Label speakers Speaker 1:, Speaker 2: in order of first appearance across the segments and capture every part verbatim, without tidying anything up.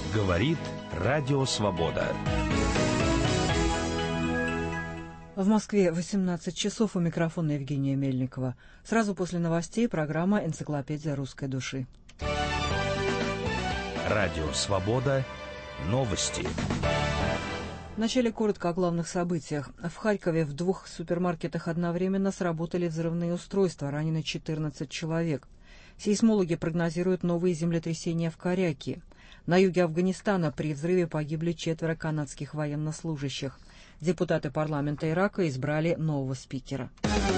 Speaker 1: Говорит Радио Свобода.
Speaker 2: В Москве восемнадцать часов, у микрофона Евгения Мельникова. Сразу после новостей программа «Энциклопедия русской души».
Speaker 1: Радио Свобода. Новости.
Speaker 2: Вначале коротко о главных событиях. В Харькове в двух супермаркетах одновременно сработали взрывные устройства, ранены четырнадцать человек. Сейсмологи прогнозируют новые землетрясения в Коряке. На юге Афганистана при взрыве погибли четверо канадских военнослужащих. Депутаты парламента Ирака избрали нового спикера.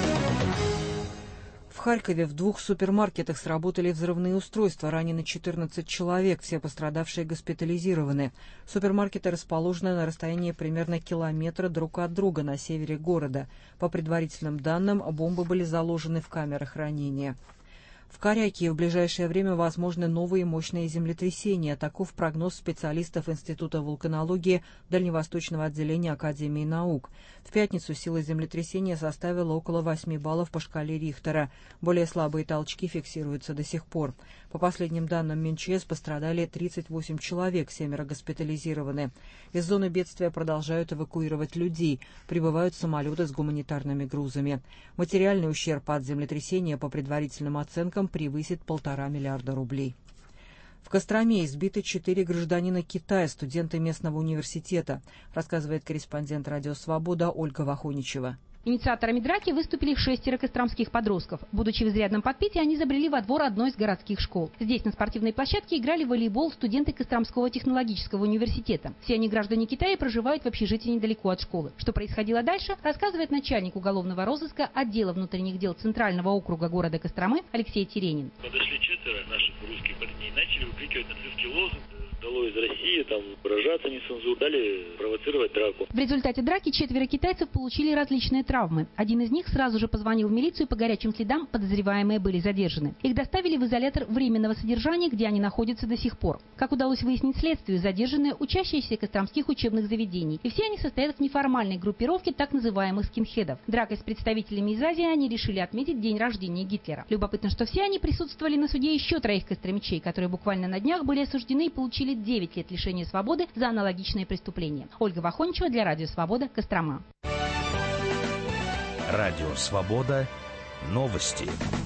Speaker 2: В Харькове в двух супермаркетах сработали взрывные устройства, ранены четырнадцать человек, все пострадавшие госпитализированы. Супермаркеты расположены на расстоянии примерно километра друг от друга на севере города. По предварительным данным, бомбы были заложены в камеры хранения. В Коряке в ближайшее время возможны новые мощные землетрясения. Таков прогноз специалистов Института вулканологии Дальневосточного отделения Академии наук. В пятницу сила землетрясения составила около восьми баллов по шкале Рихтера. Более слабые толчки фиксируются до сих пор. По последним данным МинЧС пострадали тридцать восемь человек, семеро госпитализированы. Из зоны бедствия продолжают эвакуировать людей. Прибывают самолеты с гуманитарными грузами. Материальный ущерб от землетрясения по предварительным оценкам превысит полтора миллиарда рублей. В Костроме избиты четыре гражданина Китая, студенты местного университета, рассказывает корреспондент «Радио Свобода» Ольга Вахоничева.
Speaker 3: Инициаторами драки выступили шестеро костромских подростков. Будучи в изрядном подпитии, они забрели во двор одной из городских школ. Здесь, на спортивной площадке, играли в волейбол студенты Костромского технологического университета. Все они граждане Китая и проживают в общежитии недалеко от школы. Что происходило дальше, рассказывает начальник уголовного розыска отдела внутренних дел Центрального округа города Костромы Алексей Теренин.
Speaker 4: Подошли четверо наших русских парней, начали выкрикивать нацистский лозунг «Долой из России», там выражаться нецензурно, дали провоцировать драку.
Speaker 3: В результате драки четверо китайцев получили различные травмы. Один из них сразу же позвонил в милицию, и по горячим следам подозреваемые были задержаны. Их доставили в изолятор временного содержания, где они находятся до сих пор. Как удалось выяснить следствию, задержанные учащиеся костромских учебных заведений. И все они состоят в неформальной группировке так называемых скинхедов. Дракой с представителями из Азии они решили отметить день рождения Гитлера. Любопытно, что все они присутствовали на суде еще троих костромичей, которые буквально на днях были осуждены и получили девять лет лишения свободы за аналогичные преступления. Ольга Вахоничева для Радио Свобода, Кострома.
Speaker 1: Радио Свобода. Новости.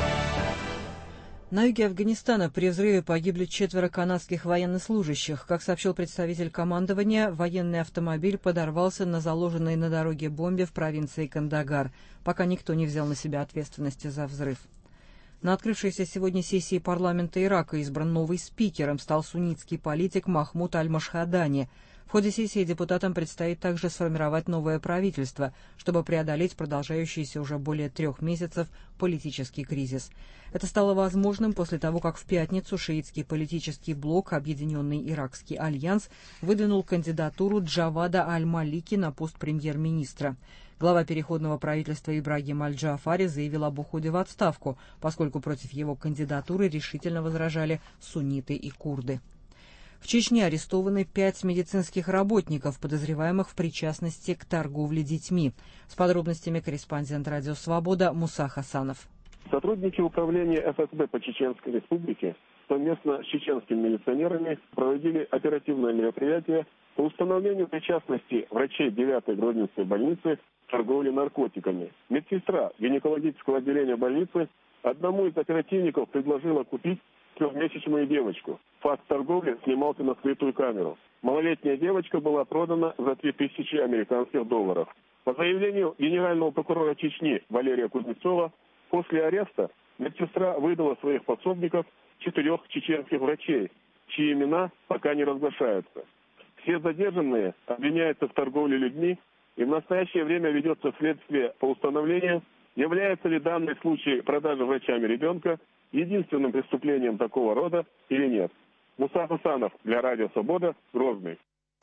Speaker 2: На юге Афганистана при взрыве погибли четверо канадских военнослужащих. Как сообщил представитель командования, военный автомобиль подорвался на заложенной на дороге бомбе в провинции Кандагар. Пока никто не взял на себя ответственности за взрыв. На открывшейся сегодня сессии парламента Ирака избран новый спикер. Им стал суннитский политик Махмуд Аль-Машхадани. В ходе сессии депутатам предстоит также сформировать новое правительство, чтобы преодолеть продолжающийся уже более трех месяцев политический кризис. Это стало возможным после того, как в пятницу шиитский политический блок «Объединенный Иракский альянс» выдвинул кандидатуру Джавада Аль-Малики на пост премьер-министра. Глава переходного правительства Ибрагим Аль-Джаафари заявил об уходе в отставку, поскольку против его кандидатуры решительно возражали сунниты и курды. В Чечне арестованы пять медицинских работников, подозреваемых в причастности к торговле детьми. С подробностями корреспондент «Радио Свобода» Муса Хасанов.
Speaker 5: Сотрудники управления эф эс бэ по Чеченской Республике совместно с чеченскими милиционерами проводили оперативное мероприятие по установлению причастности врачей девятой Гродненской больницы к торговле наркотиками. Медсестра гинекологического отделения больницы одному из оперативников предложила купить трехмесячную девочку. Факт торговли снимался на скрытую камеру. Малолетняя девочка была продана за три тысячи американских долларов. По заявлению генерального прокурора Чечни Валерия Кузнецова, после ареста медсестра выдала своих подсобников четырех чеченских врачей, чьи имена пока не разглашаются. Все задержанные обвиняются в торговле людьми, и в настоящее время ведется следствие по установлению, является ли данный случай продажи врачами ребенка единственным преступлением такого рода или нет. Муса Хасанов для Радио Свобода, Грозный.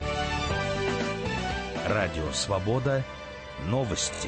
Speaker 1: Радио Свобода. Новости.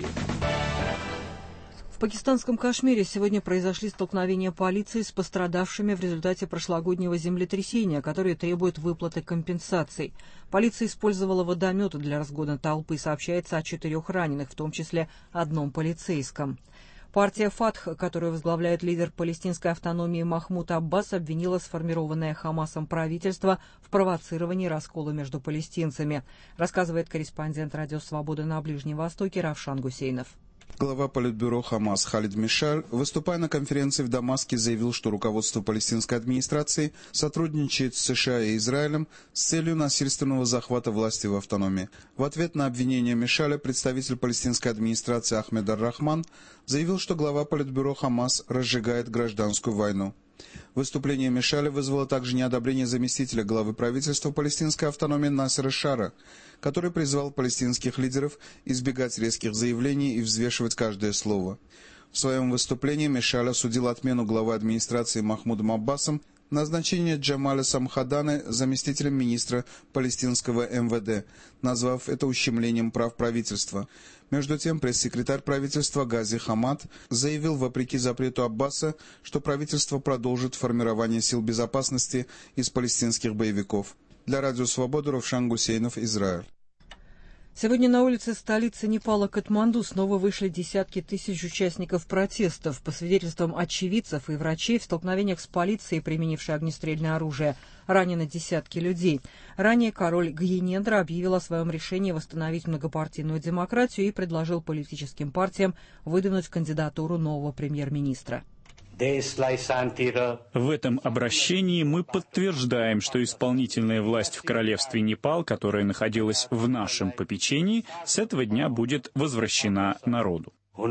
Speaker 2: В пакистанском Кашмире сегодня произошли столкновения полиции с пострадавшими в результате прошлогоднего землетрясения, которые требуют выплаты компенсаций. Полиция использовала водометы для разгона толпы. Сообщается о четырех раненых, в том числе одном полицейском. Партия «Фатх», которую возглавляет лидер палестинской автономии Махмуд Аббас, обвинила сформированное Хамасом правительство в провоцировании раскола между палестинцами, рассказывает корреспондент «Радио Свобода» на Ближнем Востоке Равшан Гусейнов.
Speaker 6: Глава политбюро Хамас Халид Мишаль, выступая на конференции в Дамаске, заявил, что руководство палестинской администрации сотрудничает с США и Израилем с целью насильственного захвата власти в автономии. В ответ на обвинение Мишаля представитель палестинской администрации Ахмед ар-Рахман заявил, что глава политбюро Хамас разжигает гражданскую войну. Выступление Мишаля вызвало также неодобрение заместителя главы правительства палестинской автономии Насера Шара, который призвал палестинских лидеров избегать резких заявлений и взвешивать каждое слово. В своем выступлении Мишаль осудил отмену главы администрации Махмудом Аббасом назначение Джамаля Самхаданы заместителем министра палестинского эм вэ дэ, назвав это ущемлением прав правительства. Между тем, пресс-секретарь правительства Гази Хамад заявил, вопреки запрету Аббаса, что правительство продолжит формирование сил безопасности из палестинских боевиков. Для Радио Свобода Равшан Гусейнов, Израиль.
Speaker 2: Сегодня на улице столицы Непала Катманду снова вышли десятки тысяч участников протестов. По свидетельствам очевидцев и врачей, в столкновениях с полицией, применившей огнестрельное оружие, ранены десятки людей. Ранее король Гьенендра объявил о своем решении восстановить многопартийную демократию и предложил политическим партиям выдвинуть кандидатуру нового премьер-министра.
Speaker 7: В этом обращении мы подтверждаем, что исполнительная власть в королевстве Непал, которая находилась в нашем попечении, с этого дня будет возвращена народу.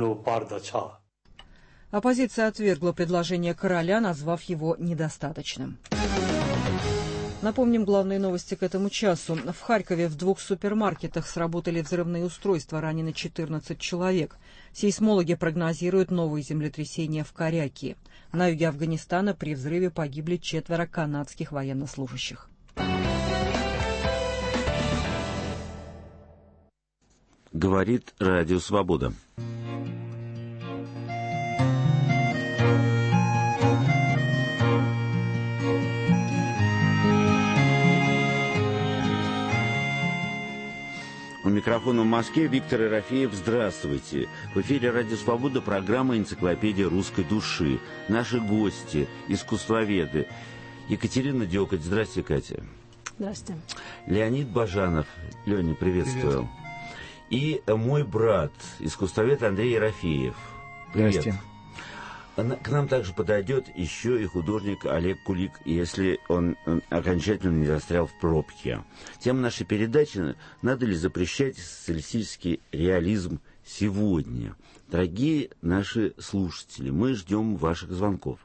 Speaker 2: Оппозиция отвергла предложение короля, назвав его недостаточным. Напомним главные новости к этому часу. В Харькове в двух супермаркетах сработали взрывные устройства, ранены четырнадцать человек. Сейсмологи прогнозируют новые землетрясения в Корякии. На юге Афганистана при взрыве погибли четверо канадских военнослужащих.
Speaker 8: Говорит Радио Свобода. У микрофона в Москве Виктор Ерофеев. Здравствуйте. В эфире Радио Свобода, программа «Энциклопедия русской души». Наши гости, искусствоведы. Екатерина Дёкоть. Здравствуйте, Катя.
Speaker 9: Здравствуйте.
Speaker 8: Леонид Бажанов. Леня, приветствую. Привет. И мой брат, искусствовед Андрей Ерофеев. Привет. Здравствуйте. К нам также подойдет еще и художник Олег Кулик, если он окончательно не застрял в пробке. Тема нашей передачи — надо ли запрещать социалистический реализм сегодня? Дорогие наши слушатели, мы ждем ваших звонков.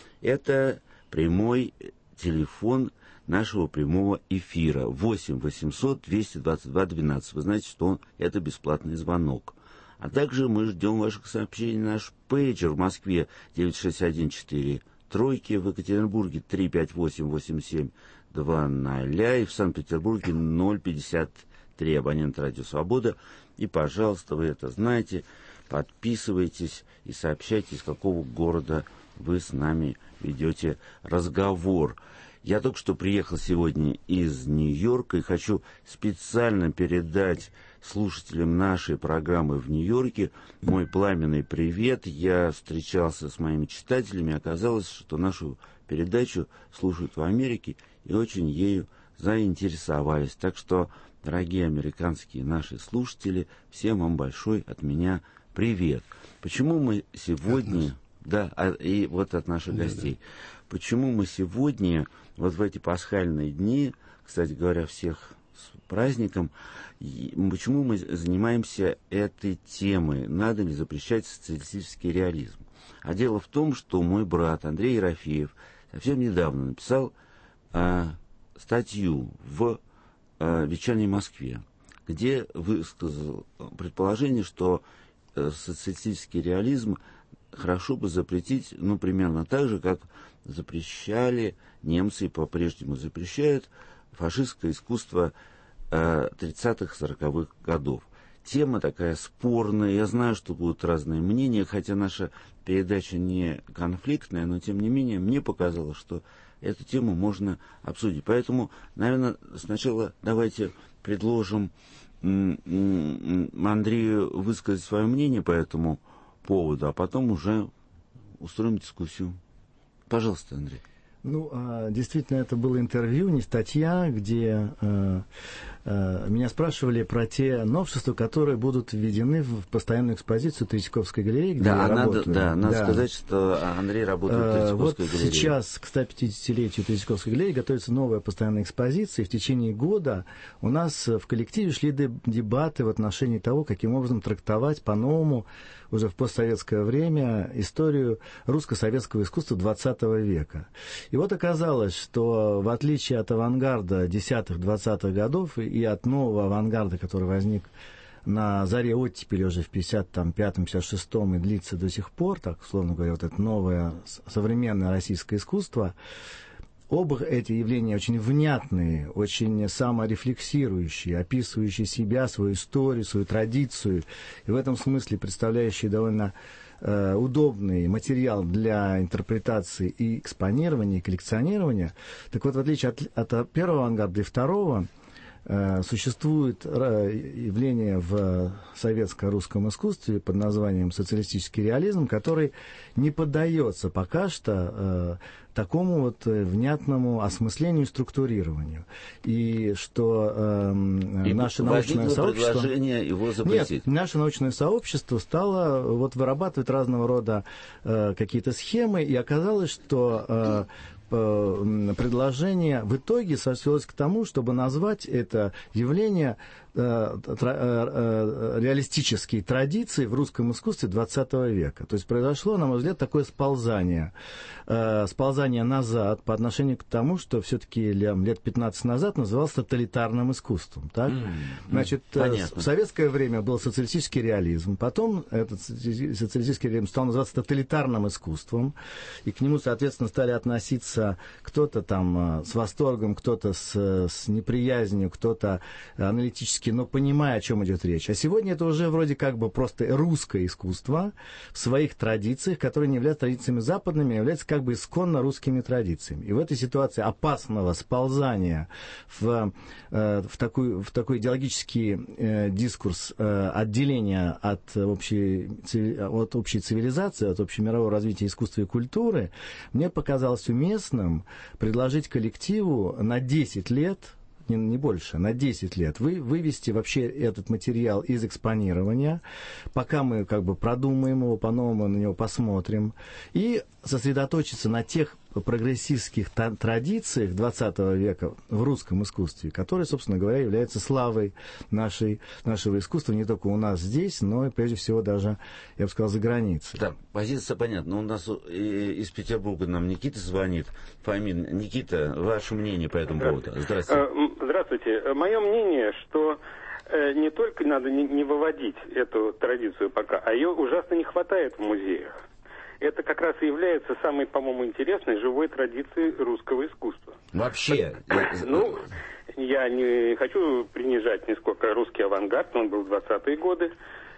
Speaker 8: Это прямой телефон нашего прямого эфира восемь восемьсот двести двадцать два двенадцать. Вы знаете, что он, это бесплатный звонок. А также мы ждем ваших сообщений на наш пейджер в Москве девять шесть один четыре тройки, в Екатеринбурге три пять восемь восемь семь два ноль и в Санкт-Петербурге ноль пятьдесят три, абонент Радио Свобода. И, пожалуйста, вы это знаете, подписывайтесь и сообщайте, из какого города вы с нами ведете разговор. Я только что приехал сегодня из Нью-Йорка и хочу специально передать слушателям нашей программы в Нью-Йорке мой пламенный привет. Я встречался с моими читателями, оказалось, что нашу передачу слушают в Америке и очень ею заинтересовались. Так что, дорогие американские наши слушатели, всем вам большой от меня привет. Почему мы сегодня... Да, и вот от наших гостей. Почему мы сегодня, вот в эти пасхальные дни, кстати говоря, всех с праздником, почему мы занимаемся этой темой? Надо ли запрещать социалистический реализм? А дело в том, что мой брат Андрей Ерофеев совсем недавно написал а, статью в а, «Вечерней Москве», где высказал предположение, что а, социалистический реализм хорошо бы запретить, ну, примерно так же, как запрещали немцы и по-прежнему запрещают фашистское искусство э, тридцатых-сороковых годов. Тема такая спорная, я знаю, что будут разные мнения, хотя наша передача не конфликтная, но тем не менее мне показалось, что эту тему можно обсудить. Поэтому, наверное, сначала давайте предложим м- м- Андрею высказать свое мнение по этому поводу, а потом уже устроим дискуссию. Пожалуйста, Андрей.
Speaker 9: Ну, действительно, это было интервью, не статья, где э, э, меня спрашивали про те новшества, которые будут введены в постоянную экспозицию Третьяковской галереи, где
Speaker 8: да,
Speaker 9: я
Speaker 8: надо,
Speaker 9: работаю.
Speaker 8: Да, надо
Speaker 9: да.
Speaker 8: сказать, что Андрей работает в Третьяковской
Speaker 9: вот
Speaker 8: галерее.
Speaker 9: Вот сейчас к сто пятидесятилетию Третьяковской галереи готовится новая постоянная экспозиция, и в течение года у нас в коллективе шли дебаты в отношении того, каким образом трактовать по-новому уже в постсоветское время историю русско-советского искусства двадцатого века. И вот оказалось, что в отличие от авангарда десятых-двадцатых годов и от нового авангарда, который возник на заре оттепели уже в пятьдесят пятом — пятьдесят шестом и длится до сих пор, так, условно говоря, вот это новое современное российское искусство, оба эти явления очень внятные, очень саморефлексирующие, описывающие себя, свою историю, свою традицию, и в этом смысле представляющие довольно э, удобный материал для интерпретации и экспонирования, и коллекционирования. Так вот, в отличие от, от первого авангарда и второго, э, существует явление в советско-русском искусстве под названием социалистический реализм, который не поддается пока что э, такому вот внятному осмыслению и структурированию. И что э, и наше научное сообщество...
Speaker 8: предложение его запретить.
Speaker 9: Нет, наше научное сообщество стало вот вырабатывать разного рода э, какие-то схемы, и оказалось, что э, предложение в итоге свелось к тому, чтобы назвать это явление э, тра, э, реалистические традиции в русском искусстве двадцатого века. То есть произошло, на мой взгляд, такое сползание, э, сползание назад по отношению к тому, что все-таки лет пятнадцать назад называлось тоталитарным искусством. Так? Mm-hmm. Значит, Понятно. В советское время был социалистический реализм, потом этот социалистический реализм стал называться тоталитарным искусством, и к нему, соответственно, стали относиться кто-то там с восторгом, кто-то с, с неприязнью, кто-то аналитически, но понимая, о чем идет речь. А сегодня это уже вроде как бы просто русское искусство в своих традициях, которые не являются традициями западными, а являются как бы исконно русскими традициями. И в этой ситуации опасного сползания в, в, такой, в такой идеологический дискурс отделения от общей, от общей цивилизации, от общемирового развития искусства и культуры, мне показалось уместным предложить коллективу на десять лет, не, не больше, на десять лет вы, вывести вообще этот материал из экспонирования, пока мы как бы продумаем его, по-новому на него посмотрим, и сосредоточиться на тех прогрессистских традициях двадцатого века в русском искусстве, которые, собственно говоря, являются славой нашей, нашего искусства не только у нас здесь, но и прежде всего даже, я бы сказал, за границей.
Speaker 8: Да, позиция понятна. У нас из Петербурга нам Никита звонит. Фомин, Никита, ваше мнение по этому поводу? Здравствуйте.
Speaker 10: Здравствуйте. Мое мнение, что не только надо не выводить эту традицию пока, а ее ужасно не хватает в музеях. Это как раз и является самой, по-моему, интересной живой традицией русского искусства.
Speaker 8: Вообще?
Speaker 10: Ну, я не хочу принижать нисколько русский авангард, он был в двадцатые годы,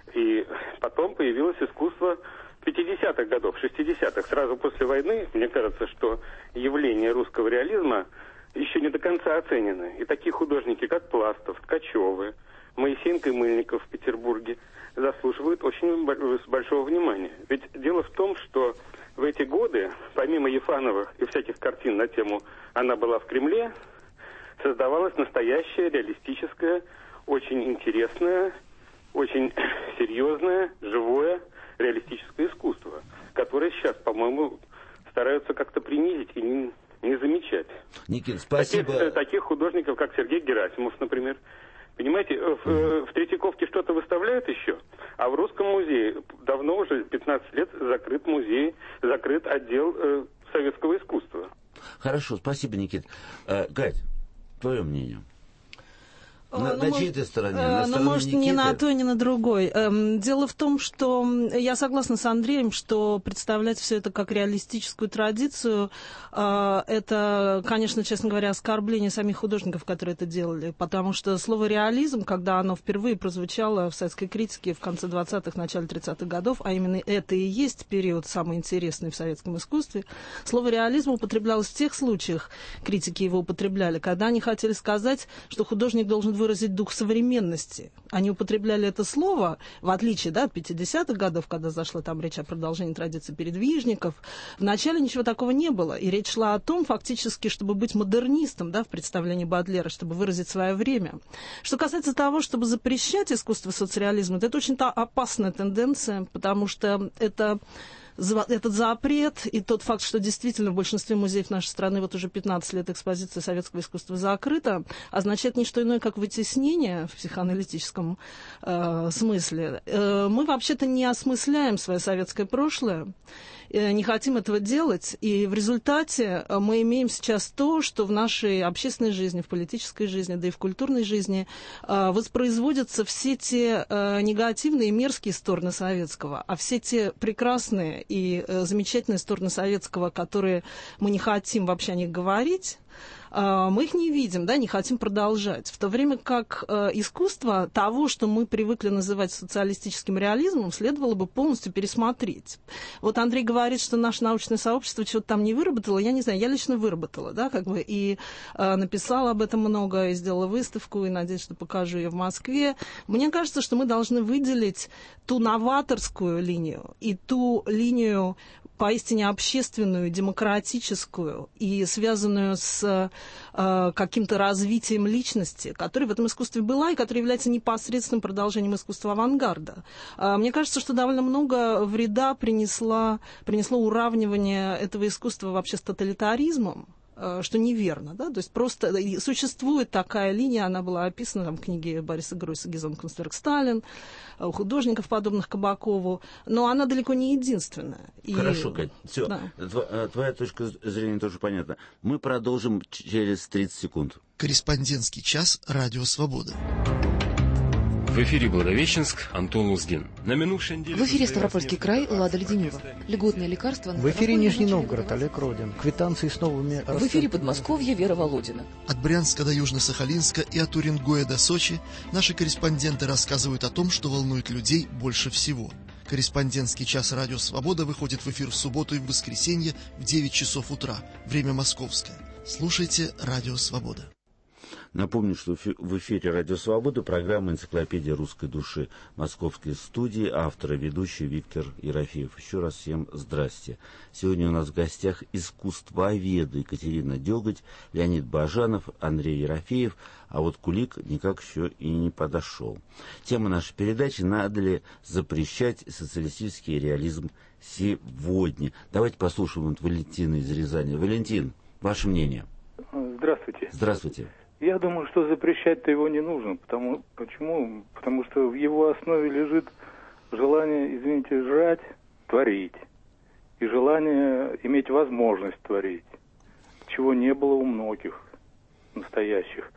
Speaker 10: и потом появилось искусство пятидесятых годов, шестидесятых. Сразу после войны, мне кажется, что явление русского реализма еще не до конца оценены. И такие художники, как Пластов, Ткачевы, Моисеенко и Мыльников в Петербурге заслуживают очень большого внимания. Ведь дело в том, что в эти годы, помимо Ефановых и всяких картин на тему «Она была в Кремле», создавалось настоящее, реалистическое, очень интересное, очень серьезное, живое, реалистическое искусство, которое сейчас, по-моему, стараются как-то принизить и не, не замечать.
Speaker 8: Никит, спасибо.
Speaker 10: Таких, таких художников, как Сергей Герасимов, например. Понимаете, в, в Третьяковке что-то выставляют еще, а в Русском музее давно уже пятнадцать лет закрыт музей, закрыт отдел э, советского искусства.
Speaker 8: Хорошо, спасибо, Никит. Э, Кать, твое мнение? На,
Speaker 2: ну,
Speaker 8: на чьей-то стороне?
Speaker 2: Э,
Speaker 8: на
Speaker 2: ну, может,
Speaker 8: Никиты?
Speaker 2: не на той, не на другой. Эм, дело в том, что я согласна с Андреем, что представлять все это как реалистическую традицию, э, это, конечно, честно говоря, оскорбление самих художников, которые это делали. Потому что слово «реализм», когда оно впервые прозвучало в советской критике в конце двадцатых, начале тридцатых годов, а именно это и есть период самый интересный в советском искусстве, слово «реализм» употреблялось в тех случаях, критики его употребляли, когда они хотели сказать, что художник должен
Speaker 11: выразить дух современности. Они употребляли это слово, в отличие, да, от пятидесятых годов, когда зашла там речь о продолжении традиции передвижников. Вначале ничего такого не было, и речь шла о том, фактически, чтобы быть модернистом, да, в представлении Бодлера, чтобы выразить свое время. Что касается того, чтобы запрещать искусство соцреализма, это очень опасная тенденция, потому что это... Этот запрет и тот факт, что действительно в большинстве музеев нашей страны вот уже пятнадцать лет экспозиция советского искусства закрыта, означает не что иное, как вытеснение в психоаналитическом э, смысле. Э, мы вообще-то не осмысляем свое советское прошлое, э, не хотим этого делать, и в результате мы имеем сейчас то, что в нашей общественной жизни, в политической жизни, да и в культурной жизни э, воспроизводятся все те э, негативные и мерзкие стороны советского, а все те прекрасные и э, замечательные стороны советского, которые мы не хотим вообще о них говорить, э, мы их не видим, да, не хотим продолжать. В то время как э, искусство того, что мы привыкли называть социалистическим реализмом, следовало бы полностью пересмотреть. Вот Андрей говорит, что наше научное сообщество чего-то там не выработало. Я не знаю, я лично выработала, да, как бы, и э, написала об этом много, и сделала выставку, и надеюсь, что покажу ее в Москве. Мне кажется, что мы должны выделить ту новаторскую линию и ту линию поистине общественную, демократическую и связанную с э, каким-то развитием личности, которая в этом искусстве была и которая является непосредственным продолжением искусства авангарда. Э, мне кажется, что довольно много вреда принесло, принесло уравнивание этого искусства вообще с тоталитаризмом, что неверно, да, то есть просто существует такая линия, она была описана там, в книге Бориса Гройса «Гизон Кунстверк Сталин», у художников, подобных Кабакову, но она далеко не единственная. И...
Speaker 8: Хорошо, Кать, все,
Speaker 11: да.
Speaker 8: Твоя точка зрения тоже понятна. Мы продолжим через тридцать секунд.
Speaker 12: Корреспондентский час «Радио Свобода».
Speaker 13: В эфире Благовещенск, Антон Лузгин. На минувшей неделе...
Speaker 14: В эфире Ставропольский край, Лада Леденева. Льготные лекарства...
Speaker 15: В эфире Нижний Новгород, Олег Родин. Квитанции с новыми...
Speaker 14: В эфире Подмосковье, Вера Володина.
Speaker 12: От Брянска до Южно-Сахалинска и от Уренгоя до Сочи наши корреспонденты рассказывают о том, что волнует людей больше всего. Корреспондентский час «Радио Свобода» выходит в эфир в субботу и в воскресенье в девять часов утра. Время московское. Слушайте «Радио Свобода».
Speaker 8: Напомню, что в эфире «Радио Свобода» программа «Энциклопедия русской души» Московской студии, автор и ведущий Виктор Ерофеев. Еще раз всем здрасте. Сегодня у нас в гостях искусствоведы Екатерина Деготь, Леонид Бажанов, Андрей Ерофеев, а вот Кулик никак еще и не подошел. Тема нашей передачи: надо ли запрещать социалистический реализм сегодня? Давайте послушаем вот Валентина из Рязани. Валентин, ваше мнение?
Speaker 16: Здравствуйте.
Speaker 8: Здравствуйте.
Speaker 16: Я думаю, что запрещать-то его не нужно. Потому, почему? Потому что в его основе лежит желание, извините, жрать, творить. И желание иметь возможность творить. Чего не было у многих настоящих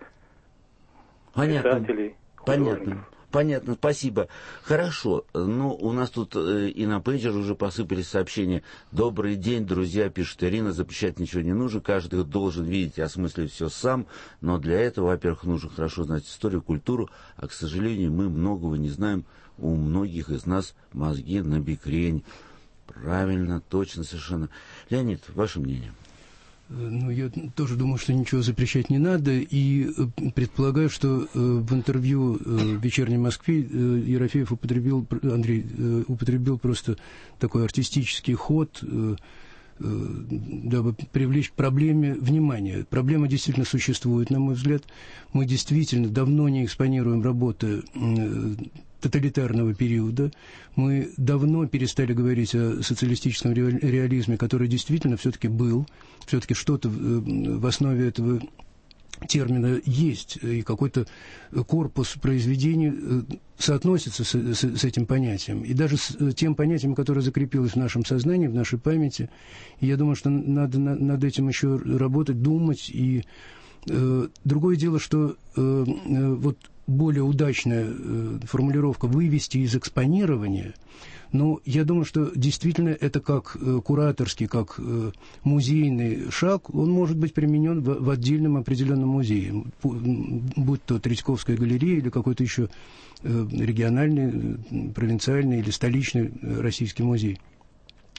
Speaker 8: Понятно.
Speaker 16: писателей,
Speaker 8: Понятно. Понятно, спасибо. Хорошо. Ну, у нас тут э, и на пейджер уже посыпались сообщения. Добрый день, друзья, пишет Ирина. Запрещать ничего не нужно. Каждый должен видеть и осмыслить все сам. Но для этого, во-первых, нужно хорошо знать историю, культуру. А, к сожалению, мы многого не знаем. У многих из нас мозги набекрень. Правильно, точно, совершенно. Леонид, ваше мнение?
Speaker 17: Ну, я тоже думаю, что ничего запрещать не надо, и предполагаю, что э, в интервью э, в «Вечерней Москве» э, Ерофеев употребил, Андрей, э, употребил просто такой артистический ход, э, э, дабы привлечь к проблеме внимание. Проблема действительно существует, на мой взгляд. Мы действительно давно не экспонируем работы э, тоталитарного периода. Мы давно перестали говорить о социалистическом реализме, который действительно все-таки был. Все-таки что-то в основе этого термина есть, и какой-то корпус произведений соотносится с, с, с этим понятием. И даже с тем понятием, которое закрепилось в нашем сознании, в нашей памяти. И я думаю, что надо на, над этим еще работать, думать. И э, другое дело, что э, э, вот более удачная э, формулировка «вывести из экспонирования», но я думаю, что действительно это как э, кураторский, как э, музейный шаг, он может быть применен в, в отдельном определенном музее, будь то Третьяковская галерея или какой-то еще э, региональный, провинциальный или столичный российский музей.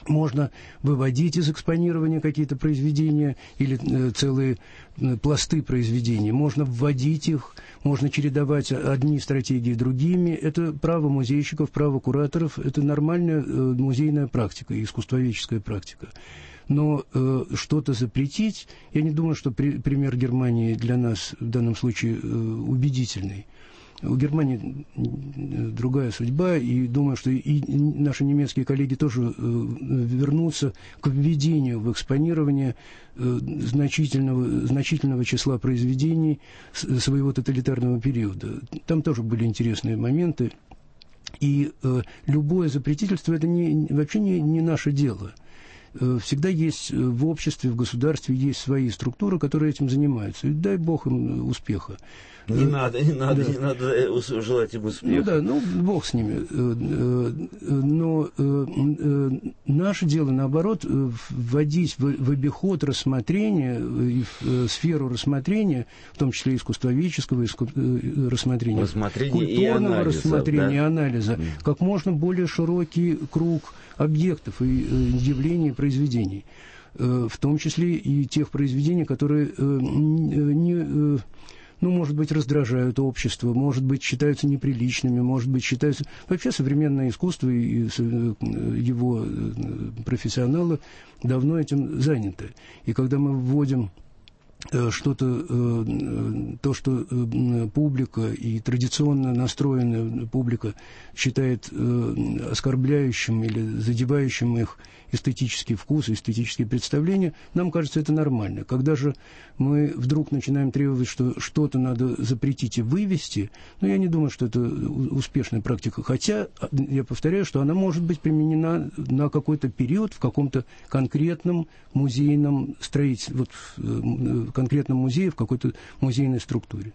Speaker 17: Можно выводить из экспонирования какие-то произведения или э, целые э, пласты произведений. Можно вводить их, можно чередовать одни стратегии другими. Это право музейщиков, право кураторов. Это нормальная э, музейная практика, искусствоведческая практика. Но э, что-то запретить, я не думаю, что при, пример Германии для нас в данном случае э, убедительный. У Германии другая судьба, и думаю, что и наши немецкие коллеги тоже э, вернутся к введению в экспонирование э, значительного, значительного числа произведений с, своего тоталитарного периода. Там тоже были интересные моменты. И э, любое запретительство – это не, вообще не, не наше дело. Всегда есть в обществе, в государстве есть свои структуры, которые этим занимаются. И дай бог им успеха.
Speaker 8: Не надо, не надо, да. не надо желать им успеха.
Speaker 17: Ну да, ну бог с ними. Но наше дело, наоборот, вводить в обиход рассмотрения, в сферу рассмотрения, в том числе искусствоведческого рассмотрения,
Speaker 8: рассмотрение
Speaker 17: культурного
Speaker 8: и анализа,
Speaker 17: рассмотрения
Speaker 8: да?
Speaker 17: и анализа, mm. как можно более широкий круг объектов и явлений, произведений, в том числе и тех произведений, которые не, ну, может быть, раздражают общество, может быть, считаются неприличными, может быть, считаются... Вообще современное искусство и его профессионалы давно этим заняты. И когда мы вводим что-то, то, что публика и традиционно настроенная публика считает оскорбляющим или задевающим их эстетический вкус, эстетические представления, нам кажется это нормально. Когда же мы вдруг начинаем требовать, что что-то надо запретить и вывести, ну, я не думаю, что это успешная практика. Хотя, я повторяю, что она может быть применена на какой-то период в каком-то конкретном музейном строительстве, вот в конкретном музее, в какой-то музейной структуре.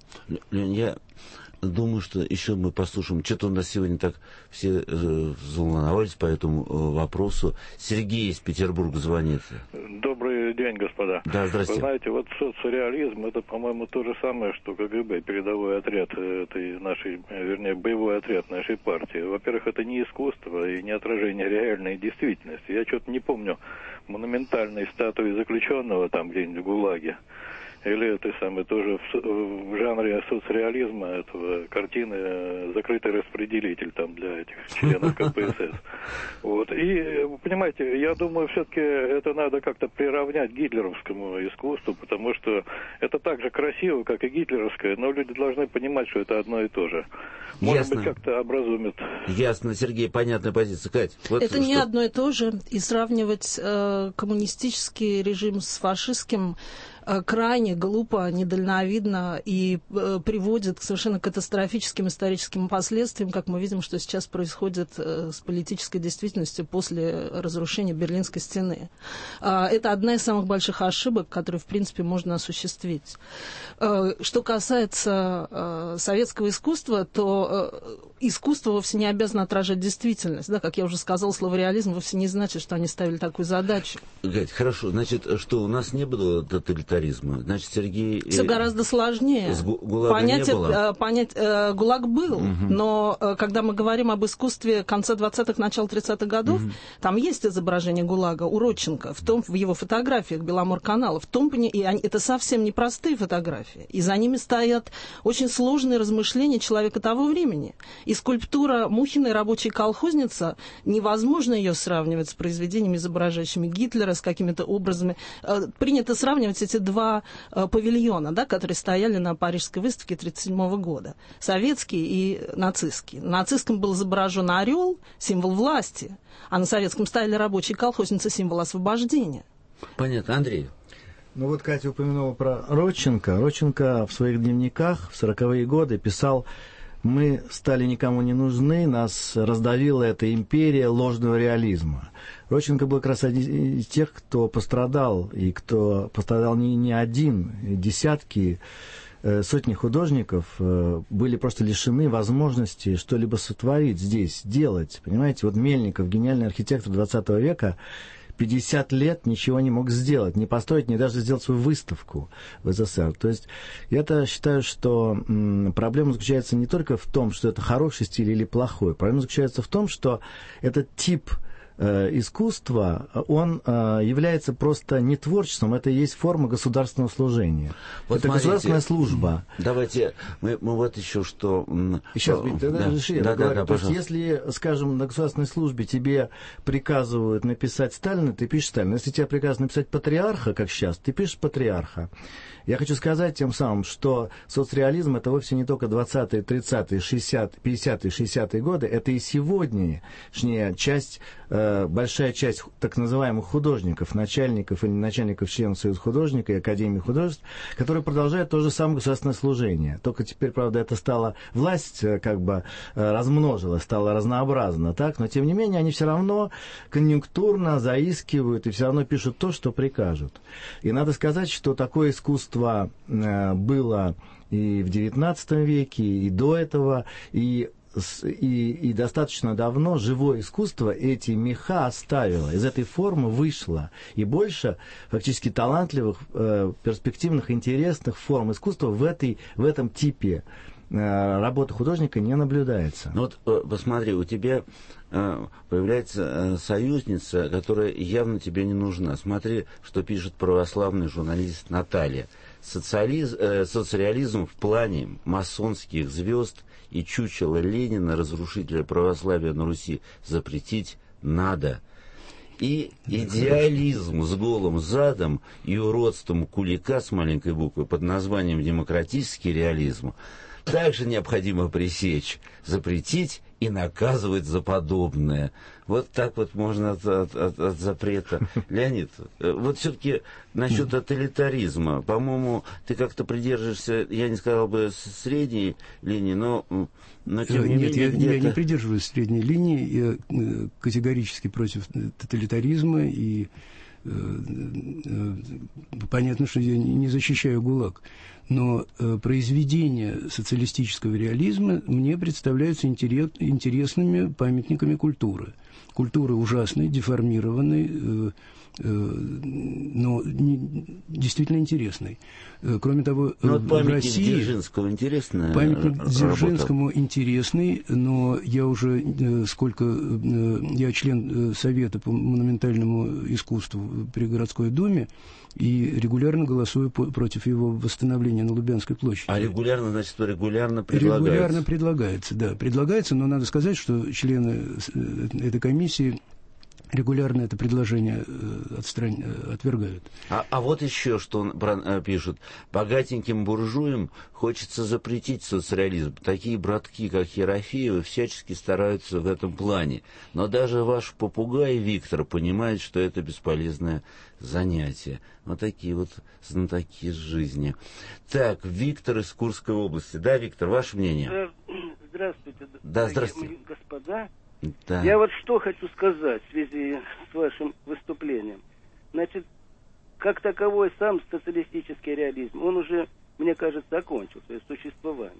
Speaker 8: Я думаю, что еще мы послушаем. Что-то у нас сегодня так все э, заволновались по этому э, вопросу. Сергей из Петербурга звонит.
Speaker 16: Добрый день, господа.
Speaker 8: Да, здравствуйте.
Speaker 16: Вы знаете, вот соцреализм, это, по-моему, то же самое, что КГБ, передовой отряд этой нашей, вернее, боевой отряд нашей партии. Во-первых, это не искусство и не отражение реальной действительности. Я что-то не помню монументальной статуи заключенного там где-нибудь в ГУЛАГе. Или это самое тоже в, в жанре соцреализма этого картины «Закрытый распределитель» там для этих членов ка пэ эс эс. Вот. И, понимаете, я думаю, все-таки это надо как-то приравнять к гитлеровскому искусству, потому что это так же красиво, как и гитлеровское, но люди должны понимать, что это одно и то же. Может
Speaker 8: Ясно.
Speaker 16: быть, как-то образумят.
Speaker 8: Ясно, Сергей, понятная позиция. Кать, вот
Speaker 11: это
Speaker 8: что...
Speaker 11: не одно и то же. И сравнивать э, коммунистический режим с фашистским крайне глупо, недальновидно и э, приводит к совершенно катастрофическим историческим последствиям, как мы видим, что сейчас происходит э, с политической действительностью после разрушения Берлинской стены. Э, это одна из самых больших ошибок, которые, в принципе, можно осуществить. Э, что касается э, советского искусства, то э, искусство вовсе не обязано отражать действительность. Да, как я уже сказала, слово «реализм» вовсе не значит, что они ставили такую задачу.
Speaker 8: Гать, хорошо. Значит, что у нас не было тоталитаризма? Значит, Сергей...
Speaker 11: Все гораздо сложнее.
Speaker 8: С ГУЛАГа
Speaker 11: понять,
Speaker 8: не было?
Speaker 11: Понять, э, ГУЛАГ был, угу. но э, когда мы говорим об искусстве конца двадцатых, начала тридцатых годов, угу. там есть изображение ГУЛАГа у Родченко, в, том, в его фотографиях Беломорканала, в том, и они, это совсем непростые фотографии, и за ними стоят очень сложные размышления человека того времени. И скульптура Мухиной «Рабочая колхозница», невозможно ее сравнивать с произведениями, изображающими Гитлера, с какими-то образами. Э, принято сравнивать эти два э, павильона, да, которые стояли на Парижской выставке тысяча девятьсот тридцать седьмого года. Советский и нацистский. На нацистском был изображен орел, символ власти, а на советском стояли рабочие колхозницы, символ освобождения.
Speaker 8: Понятно. Андрей?
Speaker 9: Ну вот Катя упомянула про Родченко. Родченко в своих дневниках в сороковые годы писал: «Мы стали никому не нужны, нас раздавила эта империя ложного реализма». Родченко был как раз один из тех, кто пострадал, и кто пострадал не, не один, десятки, э, сотни художников э, были просто лишены возможности что-либо сотворить здесь, делать. Понимаете, вот Мельников, гениальный архитектор двадцатого века, пятьдесят лет ничего не мог сделать, не построить, не даже сделать свою выставку в эс эс эс эр. То есть я-то считаю, что м, проблема заключается не только в том, что это хороший стиль или плохой. Проблема заключается в том, что этот тип э, искусства, он э, является просто не творчеством, это и есть форма государственного служения.
Speaker 8: Вот
Speaker 9: это
Speaker 8: смотрите,
Speaker 9: государственная служба.
Speaker 8: Давайте, мы, мы вот еще что...
Speaker 9: Сейчас,
Speaker 8: да,
Speaker 9: да, разреши,
Speaker 8: да, да, да,
Speaker 9: То есть, если, скажем, на государственной службе тебе приказывают написать Сталина, ты пишешь Сталина. Если тебе приказывают написать патриарха, как сейчас, ты пишешь патриарха. Я хочу сказать тем самым, что соцреализм это вовсе не только двадцатые, тридцатые, шестидесятые, пятидесятые, шестидесятые годы, это и сегодняшняя часть, э, большая часть так называемых художников, начальников или начальников членов Союза художников и Академии художеств, которые продолжают то же самое государственное служение. Только теперь, правда, это стало, власть как бы э, размножилась, стала разнообразна, так? Но тем не менее они все равно конъюнктурно заискивают и все равно пишут то, что прикажут. И надо сказать, что такое искусство было и в девятнадцатом веке, и до этого, и, и, и достаточно давно живое искусство эти меха оставило, из этой формы вышло. И больше фактически талантливых, перспективных, интересных форм искусства в, этой, в этом типе работы художника не наблюдается.
Speaker 8: Ну вот посмотри, у тебя появляется союзница, которая явно тебе не нужна. Смотри, что пишет православный журналист Наталья. Социализм, э, соцреализм в плане масонских звезд и чучела Ленина, разрушителя православия на Руси, запретить надо. И идеализм с голым задом и уродством кулика с маленькой буквы под названием демократический реализм также необходимо пресечь, запретить и наказывать за подобное. Вот так вот можно от, от, от, от запрета. Леонид, вот все-таки насчет тоталитаризма, по-моему, ты как-то придерживаешься, я не сказал бы средней линии, но, но тем не
Speaker 17: Нет,
Speaker 8: менее...
Speaker 17: я, я не придерживаюсь средней линии, я категорически против тоталитаризма, и э, э, понятно, что я не защищаю ГУЛАГ. Но э, произведения социалистического реализма мне представляются интерес, интересными памятниками культуры. Культуры ужасной, деформированной, э, э, но не, действительно интересной. Э, кроме того,
Speaker 8: ну, вот
Speaker 17: в
Speaker 8: памятник
Speaker 17: России...
Speaker 8: Дзержинскому интересная
Speaker 17: Памятник
Speaker 8: работа.
Speaker 17: Дзержинскому интересный, но я уже э, сколько... Э, я член э, Совета по монументальному искусству при городской думе, и регулярно голосую по, против его восстановления на Лубянской площади.
Speaker 8: А регулярно, значит, регулярно предлагается?
Speaker 17: Регулярно предлагается, да. Предлагается, но надо сказать, что члены этой комиссии регулярно это предложение отстран... отвергают.
Speaker 8: А, а вот еще что он пишет. Богатеньким буржуям хочется запретить соцреализм. Такие братки, как Ерофеевы, всячески стараются в этом плане. Но даже ваш попугай Виктор понимает, что это бесполезное занятие. Вот такие вот знатоки жизни. Так, Виктор из Курской области. Да, Виктор, ваше мнение?
Speaker 18: Здравствуйте,
Speaker 8: да, здравствуйте.
Speaker 18: господа.
Speaker 8: Да.
Speaker 18: Я вот что хочу сказать в связи с вашим выступлением. Значит, как таковой сам социалистический реализм, он уже, мне кажется, окончил свое существование.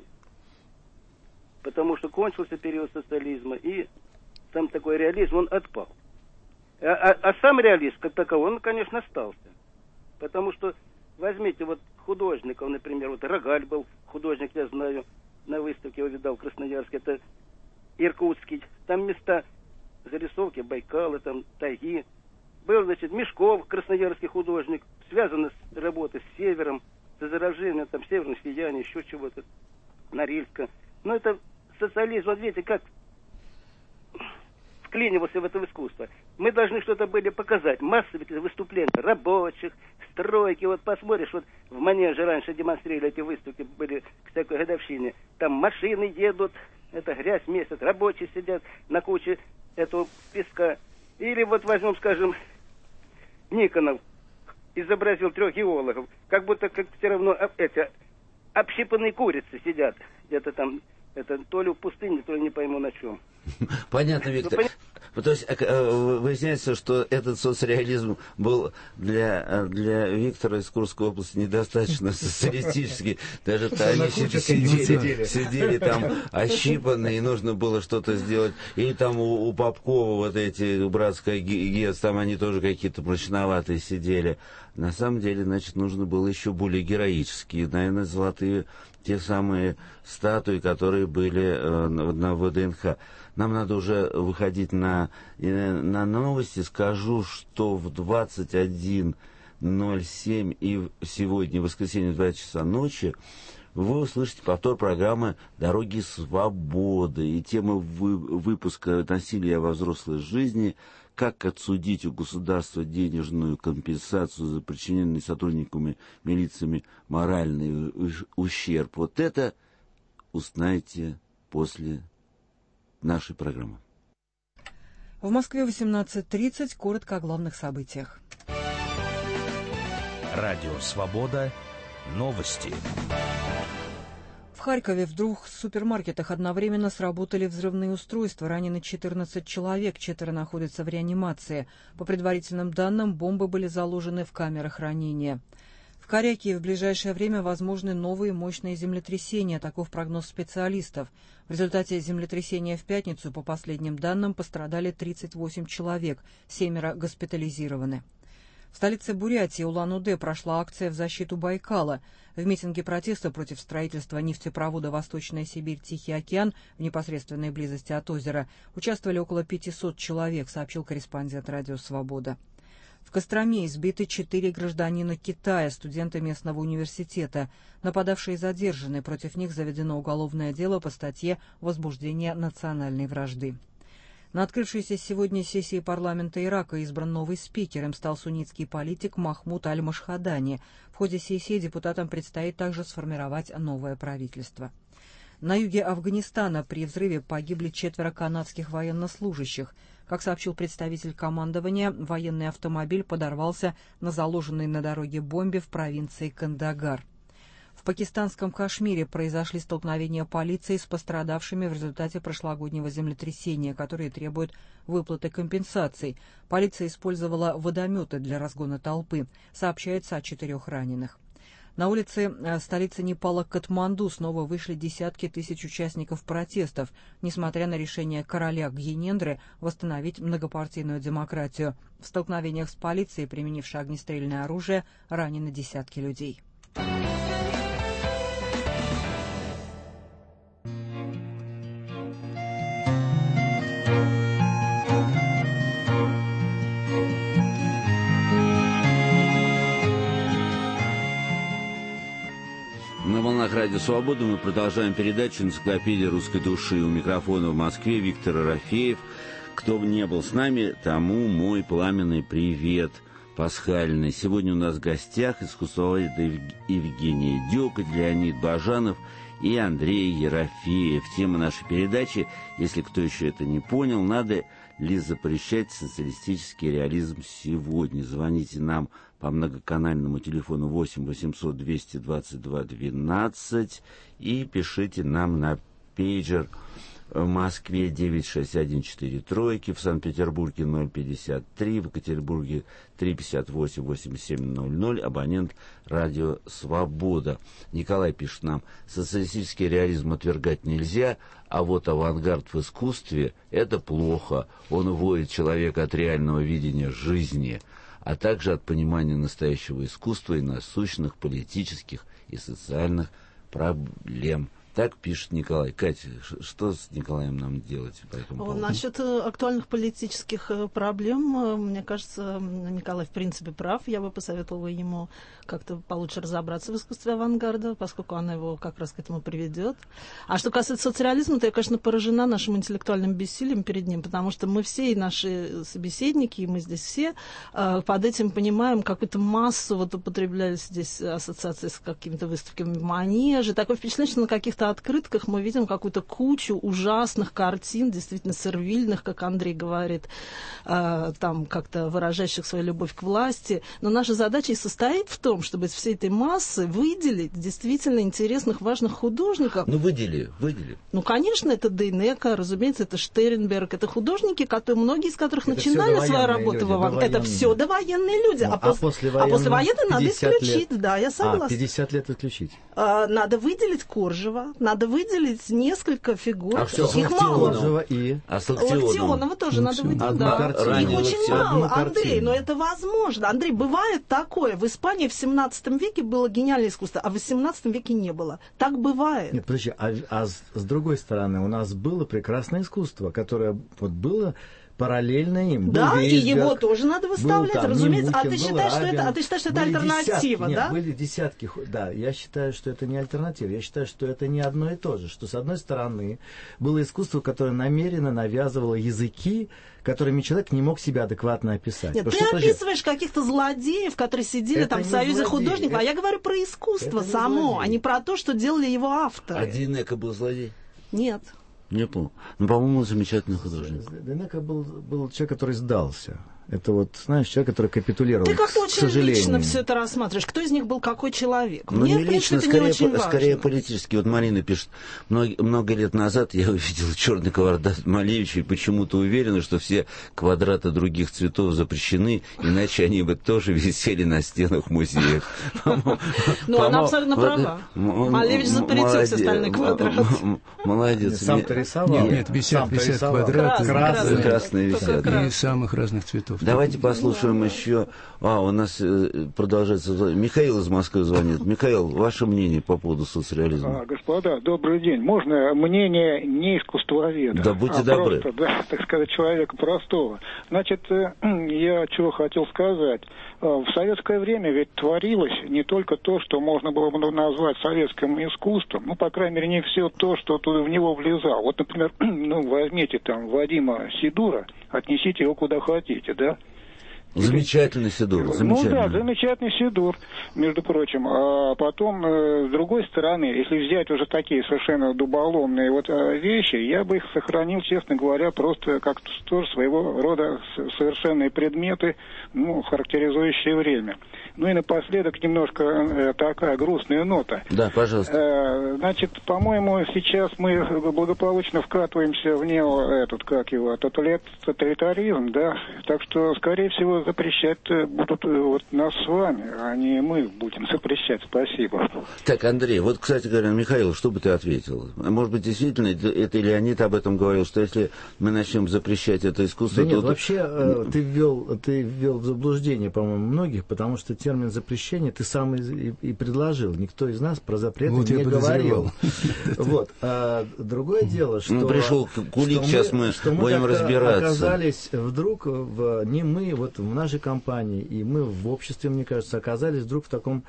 Speaker 18: Потому что кончился период социализма, и сам такой реализм, он отпал. А, а, а сам реализм, как таковой, он, конечно, остался. Потому что, возьмите вот художников, например, вот Рогаль был художник, я знаю, на выставке его видал в Красноярске, это Иркутский, там места зарисовки, Байкала, там тайги. Был, значит, Мешков, красноярский художник, связанный с работой с севером, с заражением, там, северных сияний, еще чего-то, Норильска. Но это социализм, вот видите, как вклинивался в это искусство. Мы должны что-то были показать, массовые выступления рабочих, стройки, вот посмотришь, вот в Манеже раньше демонстрировали эти выставки, были к такой годовщине, там машины едут, это грязь месяц, рабочие сидят на куче этого песка. Или вот возьмем, скажем, Никонов изобразил трех геологов, как будто как все равно эти общипанные курицы сидят где-то там, это то ли в пустыне, то ли не пойму на чем.
Speaker 8: Понятно, Виктор. Ну, то есть выясняется, что этот соцреализм был для, для Виктора из Курской области недостаточно социалистический. Даже они сидели, сидели там ощипанные, и нужно было что-то сделать. И там у, у Попкова вот эти братская ГЕС, там они тоже какие-то мрачноватые сидели. на самом деле, значит, нужно было еще более героические, наверное, золотые, те самые статуи, которые были э, на ВДНХ. Нам надо уже выходить на, на новости. Скажу, что в двадцать один ноль семь и сегодня, в воскресенье, в два часа ночи, вы услышите повтор программы «Дороги свободы». И тема вы, выпуска «Насилие во взрослой жизни», как отсудить у государства денежную компенсацию за причиненный сотрудниками милиции моральный ущерб. Вот это узнаете после нашей программы.
Speaker 2: В Москве восемнадцать тридцать. Коротко о главных событиях.
Speaker 1: Радио «Свобода». Новости.
Speaker 2: В Харькове в двух супермаркетах одновременно сработали взрывные устройства. Ранены четырнадцать человек, четверо находятся в реанимации. По предварительным данным, бомбы были заложены в камерах хранения. В Корякии в ближайшее время возможны новые мощные землетрясения, таков прогноз специалистов. В результате землетрясения в пятницу, по последним данным, пострадали тридцать восемь человек, семеро госпитализированы. В столице Бурятии Улан-Удэ прошла акция в защиту Байкала. В митинге протеста против строительства нефтепровода «Восточная Сибирь Тихий океан» в непосредственной близости от озера участвовали около пятисот человек, сообщил корреспондент «Радио Свобода». В Костроме избиты четыре гражданина Китая, студенты местного университета. Нападавшие задержаны, против них заведено уголовное дело по статье «Возбуждение национальной вражды». На открывшейся сегодня сессии парламента Ирака избран новый спикер. Им стал суннитский политик Махмуд Аль-Машхадани. В ходе сессии депутатам предстоит также сформировать новое правительство. На юге Афганистана при взрыве погибли четверо канадских военнослужащих. Как сообщил представитель командования, военный автомобиль подорвался на заложенной на дороге бомбе в провинции Кандагар. В пакистанском Кашмире произошли столкновения полиции с пострадавшими в результате прошлогоднего землетрясения, которые требуют выплаты компенсаций. Полиция использовала водометы для разгона толпы. Сообщается о четырех раненых. На улице столицы Непала Катманду снова вышли десятки тысяч участников протестов, несмотря на решение короля Гьенендры восстановить многопартийную демократию. В столкновениях с полицией, применившей огнестрельное оружие, ранены десятки людей.
Speaker 8: Радио «Свобода» мы продолжаем передачу «Энциклопедия русской души». У микрофона в Москве Виктор Ерофеев. Кто не был с нами, тому мой пламенный привет пасхальный. Сегодня у нас в гостях искусствоведы Евгений Дёкоть, Леонид Бажанов и Андрей Ерофеев. Тема нашей передачи, если кто еще это не понял, надо ли запрещать социалистический реализм сегодня. Звоните нам по многоканальному телефону восемь восемьсот двести двадцать два двенадцать и пишите нам на пейджер в Москве девять шесть один четыре тройки, в Санкт-Петербурге ноль пятьдесят три, в Екатеринбурге три пятьдесят восемь восемьдесят семь ноль ноль, абонент «Радио Свобода». Николай пишет нам: социалистический реализм отвергать нельзя, а вот авангард в искусстве – это плохо. Он уводит человека от реального видения жизни, а также от понимания настоящего искусства и насущных политических и социальных проблем. Так пишет Николай. Катя, что с Николаем нам делать по этому поводу?
Speaker 11: Насчет актуальных политических проблем, мне кажется, Николай в принципе прав. Я бы посоветовала ему как-то получше разобраться в искусстве авангарда, поскольку она его как раз к этому приведет. А что касается соцреализма, то я, конечно, поражена нашим интеллектуальным бессилием перед ним, потому что мы все, и наши собеседники, и мы здесь все под этим понимаем какую-то массу, вот употреблялись здесь ассоциации с какими-то выставками в Манеже. Такое впечатление, что на каких-то открытках мы видим какую-то кучу ужасных картин, действительно сервильных, как Андрей говорит, э, там как-то выражающих свою любовь к власти. Но наша задача и состоит в том, чтобы из всей этой массы выделить действительно интересных, важных художников.
Speaker 8: Ну, выдели, выдели.
Speaker 11: Ну, конечно, это Дейнека, разумеется, это Штернберг, это художники, которые, многие из которых это начинали свою работу в авангарде. Это все довоенные люди.
Speaker 9: Ну,
Speaker 11: а, а, после а послевоенные надо исключить.
Speaker 9: Лет.
Speaker 11: Да, я согласна.
Speaker 9: А, пятьдесят лет исключить.
Speaker 11: А, надо выделить Коржева, надо выделить несколько фигур.
Speaker 8: А все,
Speaker 11: их мало.
Speaker 9: И...
Speaker 11: А с Локтионова тоже
Speaker 9: ну,
Speaker 11: надо выделить,
Speaker 9: да.
Speaker 11: Их очень мало, Андрей, но это возможно. Андрей, бывает такое. В Испании в семнадцатом веке было гениальное искусство, а в восемнадцатом веке не было. Так бывает.
Speaker 9: Нет, подожди, а, а с, с другой стороны, у нас было прекрасное искусство, которое вот было параллельно им.
Speaker 11: Да,
Speaker 9: был
Speaker 11: и
Speaker 9: Вейсберг,
Speaker 11: его тоже надо выставлять,
Speaker 9: там
Speaker 11: разумеется.
Speaker 9: Немухин,
Speaker 11: а ты считаешь, что это, а ты считаешь, что это альтернатива,
Speaker 9: десятки,
Speaker 11: да?
Speaker 9: Нет, были десятки, да, я считаю, что это не альтернатива, я считаю, что это не одно и то же, что с одной стороны было искусство, которое намеренно навязывало языки, которыми человек не мог себя адекватно описать.
Speaker 11: Нет,
Speaker 9: Потому
Speaker 11: ты
Speaker 9: что,
Speaker 11: описываешь каких-то злодеев, которые сидели
Speaker 9: это
Speaker 11: там в Союзе
Speaker 9: злодеи,
Speaker 11: художников,
Speaker 9: это...
Speaker 11: а я говорю про искусство
Speaker 9: это
Speaker 11: само,
Speaker 9: злодеи.
Speaker 11: а не про то, что делали его авторы.
Speaker 8: А Дейнеко был злодей?
Speaker 11: Нет.
Speaker 8: Не помню. Ну, по-моему, замечательный художник.
Speaker 9: Дейнеко был, был человек, который сдался. Это вот, знаешь, человек, который капитулировал.
Speaker 11: Ты как-то очень
Speaker 9: сожалению.
Speaker 11: лично все это рассматриваешь. Кто из них был какой человек?
Speaker 8: Ну,
Speaker 11: Мне,
Speaker 8: не
Speaker 11: в принципе,
Speaker 8: лично,
Speaker 11: это
Speaker 8: скорее,
Speaker 11: не очень
Speaker 8: по,
Speaker 11: важно.
Speaker 8: скорее политически. Вот Марина пишет, много, много лет назад я увидел черный квадрат Малевича и почему-то уверена, что все квадраты других цветов запрещены, иначе они бы тоже висели на стенах музеев.
Speaker 11: Ну, она абсолютно права. Малевич запретил все остальные квадраты.
Speaker 8: Молодец.
Speaker 9: Сам-то рисовал?
Speaker 17: Нет, висят квадраты.
Speaker 8: Красные висят.
Speaker 17: И самых разных цветов.
Speaker 8: Давайте послушаем еще. А, у нас продолжается. Михаил из Москвы звонит. Михаил, ваше мнение по поводу соцреализма?
Speaker 19: А, господа, добрый день. Можно мнение не искусствоведа,
Speaker 8: да, будьте
Speaker 19: а
Speaker 8: добры.
Speaker 19: Просто, да, так сказать, человека простого. Значит, я чего хотел сказать. В советское время ведь творилось не только то, что можно было бы назвать советским искусством, ну, по крайней мере, не все то, что в него влезало. Вот, например, ну, возьмите там Вадима Сидура, отнесите его куда хотите, да?
Speaker 8: Замечательный Сидур, замечательный.
Speaker 19: Ну да, замечательный Сидур, между прочим. А потом, э, с другой стороны, если взять уже такие совершенно дуболомные вот э, вещи, я бы их сохранил, честно говоря, просто как тоже своего рода совершенные предметы, ну, характеризующие время. Ну и напоследок немножко э, такая грустная нота.
Speaker 8: Да, пожалуйста.
Speaker 19: Э, значит, по-моему, сейчас мы благополучно вкатываемся в нео, этот, как его, тоталитаризм, да, так что, скорее всего, запрещать будут вот нас с вами, а не мы будем запрещать. Спасибо.
Speaker 8: Так, Андрей, вот, кстати говоря, Михаил, что бы ты ответил? Может быть, действительно, это, это Леонид об этом говорил, что если мы начнем запрещать это искусство...
Speaker 9: Да нет,
Speaker 8: то...
Speaker 9: вообще э, ты ввел, ты ввел в заблуждение, по-моему, многих, потому что термин запрещение ты сам и, и предложил. Никто из нас про запреты вот не говорил. Вот. А другое дело, что...
Speaker 8: Ну, пришел Кулик, сейчас мы будем разбираться.
Speaker 9: Оказались вдруг, в, не мы, вот в нашей компании, и мы в обществе, мне кажется, оказались вдруг в таком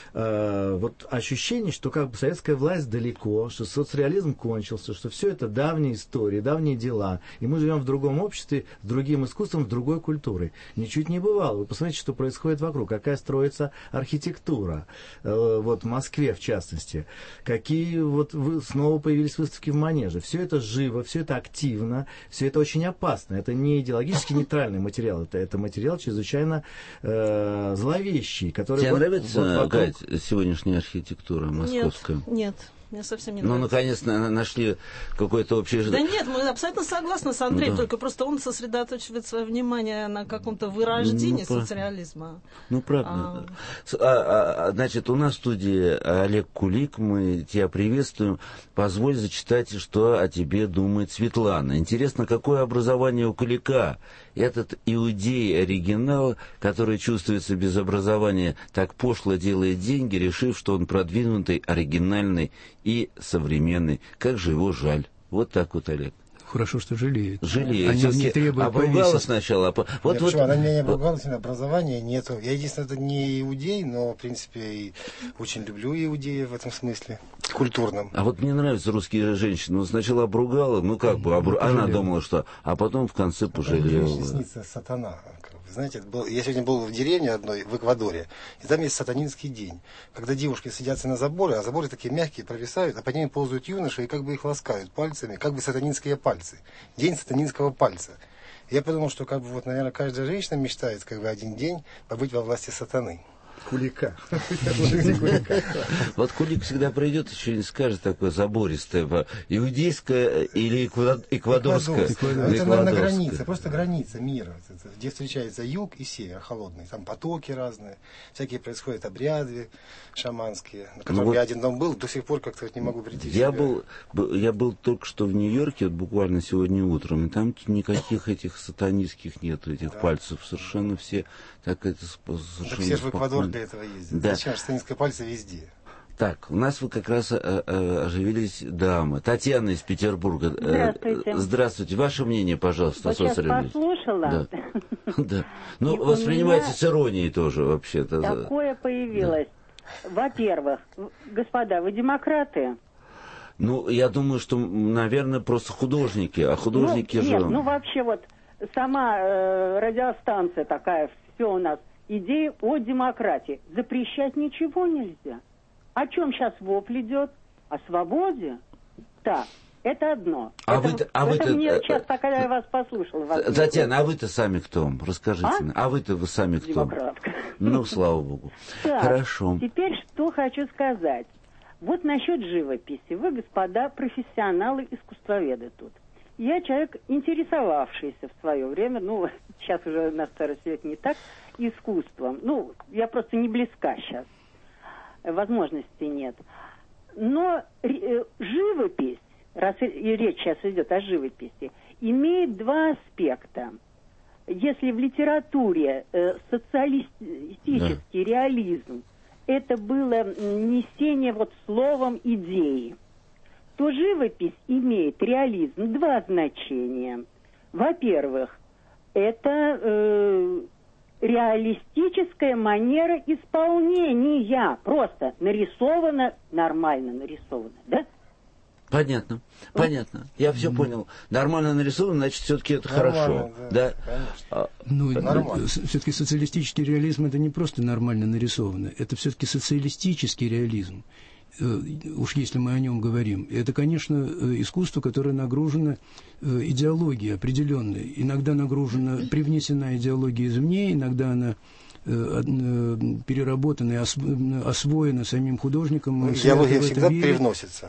Speaker 9: э, вот ощущении, что как бы советская власть далеко, что соцреализм кончился, что все это давние истории, давние дела, и мы живем в другом обществе, с другим искусством, с другой культурой. Ничуть не бывало. Вы посмотрите, что происходит вокруг, какая строится архитектура, э, вот в Москве в частности, какие вот вы, снова появились выставки в Манеже. Все это живо, все это активно, все это очень опасно. Это не идеологически нейтральный материал, это, это материал чрезвычайно э, зловещий, который...
Speaker 8: Тебе
Speaker 9: вот,
Speaker 8: нравится,
Speaker 9: вот вокруг...
Speaker 8: Кать, сегодняшняя архитектура московская?
Speaker 11: Нет, нет. Мне совсем не
Speaker 8: ну,
Speaker 11: нравится.
Speaker 8: Ну, наконец-то нашли какое-то общее...
Speaker 11: Да нет, мы абсолютно согласны с Андреем,
Speaker 8: да.
Speaker 11: только просто он сосредоточивает свое внимание на каком-то вырождении
Speaker 8: ну,
Speaker 11: социализма.
Speaker 8: Ну, правда. А... А, а, значит, у нас в студии Олег Кулик, мы тебя приветствуем. Позволь зачитать, что о тебе думает Светлана. Интересно, какое образование у Кулика? Этот иудей-оригинал, который чувствуется без образования, так пошло делает деньги, решив, что он продвинутый, оригинальный и современный. Как же его жаль. Вот так вот, Олег.
Speaker 17: Хорошо, что жалеет.
Speaker 8: Жалеет.
Speaker 17: Они не требуют
Speaker 8: обругала
Speaker 17: повесить.
Speaker 8: сначала. А... Вот,
Speaker 20: Нет,
Speaker 8: вот...
Speaker 20: Почему? Она меня не обругала, образования нету. Я, единственное, это не иудей, но, в принципе, и очень люблю иудеев в этом смысле. Культурном.
Speaker 8: А вот мне нравятся русские женщины. Ну, сначала обругала, ну как бы, обру... она думала, что... А потом в конце пожалела.
Speaker 20: Мне снится сатана. Знаете, был, я сегодня был в деревне одной, в Эквадоре, и там есть сатанинский день, когда девушки садятся на заборы, а заборы такие мягкие, провисают, а под ними ползают юноши и как бы их ласкают пальцами, как бы сатанинские пальцы. День сатанинского пальца. Я подумал, что как бы вот, наверное, каждая женщина мечтает как бы один день побыть во власти сатаны.
Speaker 9: Кулика.
Speaker 8: Вот Кулик всегда придет и что-нибудь скажет такое забористое, иудейское или эквадорское.
Speaker 20: Это на границе, просто граница мира, где встречается юг и север холодный. Там потоки разные, всякие происходят обряды шаманские, на которых ну, я один дом был, до сих пор как-то не могу прийти в себя.
Speaker 8: Я был, я был только что в Нью-Йорке, вот буквально сегодня утром, и там никаких этих сатанистских нету, этих да. пальцев, совершенно все так это совершенно
Speaker 20: так все же в Эквадор для этого ездят. Да. Зачем сатанистское пальцы везде?
Speaker 8: Так, у нас вот как раз а, а, оживились дамы. Татьяна из Петербурга.
Speaker 21: Здравствуйте.
Speaker 8: Здравствуйте. Ваше мнение, пожалуйста,
Speaker 21: вот сейчас послушала.
Speaker 8: Да. да. Ну, воспринимайте с иронией тоже, вообще-то.
Speaker 21: Такое появилось. Во-первых, господа, вы демократы?
Speaker 8: Ну, я думаю, что, наверное, просто художники, а художники
Speaker 21: ну,
Speaker 8: же...
Speaker 21: Нет, ну вообще вот сама э, радиостанция такая, все у нас, идея о демократии. Запрещать ничего нельзя. О чем сейчас вопль идет? О свободе? Так, это одно.
Speaker 8: А
Speaker 21: это
Speaker 8: вы-то, а
Speaker 21: это
Speaker 8: вы-то,
Speaker 21: мне сейчас, пока я вас послушала. Вас
Speaker 8: Татьяна, а вы-то сами кто? Расскажите. А,
Speaker 21: а
Speaker 8: вы-то вы сами кто?
Speaker 21: Демократка.
Speaker 8: Ну, слава богу.
Speaker 21: Так,
Speaker 8: хорошо.
Speaker 21: Теперь что хочу сказать. Вот насчет живописи. Вы, господа, профессионалы, искусствоведы тут. Я человек, интересовавшийся в свое время, ну, сейчас уже на старости лет не так, искусством. Ну, я просто не близка сейчас. Возможностей нет. Но э, живопись, раз и речь сейчас идет о живописи, имеет два аспекта. Если в литературе э, социалистический да. реализм это было несение вот словом идеи, то живопись имеет реализм два значения. Во-первых, это э, реалистическая манера исполнения. Просто нарисовано, нормально нарисовано, да?
Speaker 8: Понятно, понятно. Я все понял. Нормально нарисовано, значит, все-таки это хорошо. Да,
Speaker 17: да? Ну, все-таки социалистический реализм это не просто нормально нарисовано, это все-таки социалистический реализм. Уж если мы о нем говорим. Это, конечно, искусство, которое нагружено идеологией определенной. Иногда нагружена, привнесена идеология извне, иногда она переработана и освоена самим художником.
Speaker 20: Идеология всегда привносится.